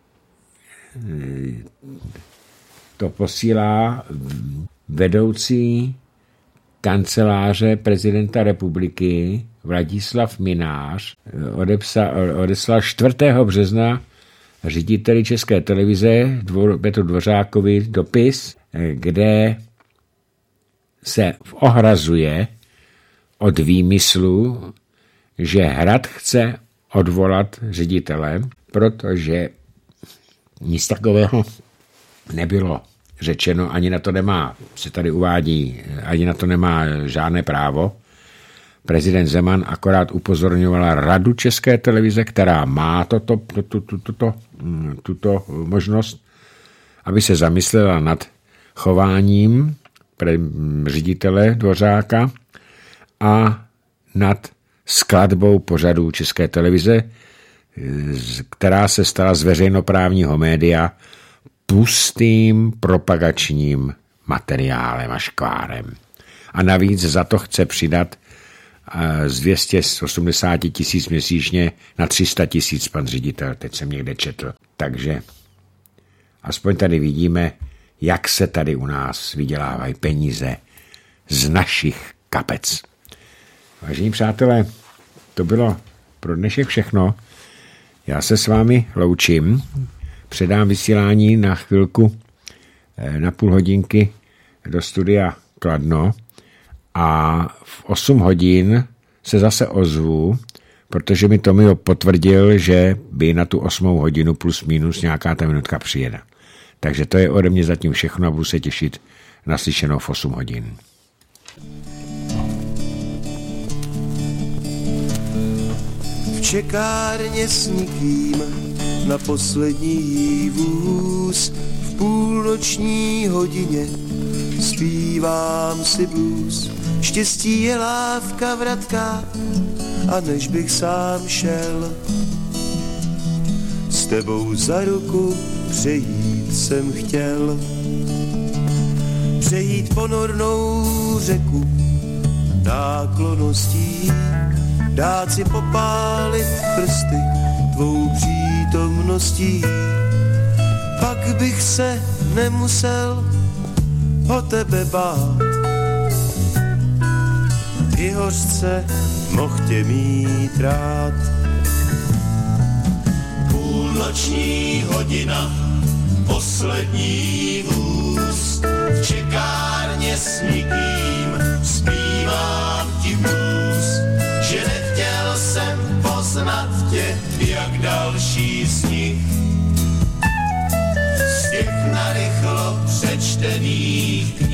to posílá vedoucí kanceláře prezidenta republiky Vladislav Minář odeslal čtvrtého března řediteli České televize Petru Dvořákovi dopis, kde se ohrazuje od výmyslu, že Hrad chce odvolat ředitele, protože nic takového nebylo řečeno, ani na to nemá, se tady uvádí, ani na to nemá žádné právo. Prezident Zeman akorát upozorňovala Radu České televize, která má toto, tuto, tuto, tuto možnost, aby se zamyslela nad chováním ředitele Dvořáka a nad skladbou pořadů České televize, která se stala z veřejnoprávního média pustým propagačním materiálem a škvárem. A navíc za to chce přidat z dvě stě osmdesát tisíc měsíčně na tři sta tisíc pan ředitel, teď jsem někde četl. Takže aspoň tady vidíme, jak se tady u nás vydělávají peníze z našich kapec. Vážení přátelé, to bylo pro dnešek všechno. Já se s vámi loučím, předám vysílání na chvilku, na půl hodinky do studia Kladno a v osm hodin se zase ozvu, protože mi Tomio potvrdil, že by na tu osmou hodinu plus minus nějaká ta minutka přijede. Takže to je ode mě zatím všechno a budu se těšit na slyšenou v osm hodin. V čekárně s nikým na poslední vůz v půlnoční hodině zpívám si blues. Štěstí je lávka vratká a než bych sám šel s tebou za ruku přejít jsem chtěl. Přejít ponornou řeku náklonností, dát si popálit prsty tvou přítomností. Pak bych se nemusel o tebe bát, i hořce mohl tě mít rád. Půlnoční hodina, poslední vůz, v čekárně s nikým zpívám ti blues, že nechtěl jsem poznat tě, jak další sníh. Z těch narychlo přečtených knih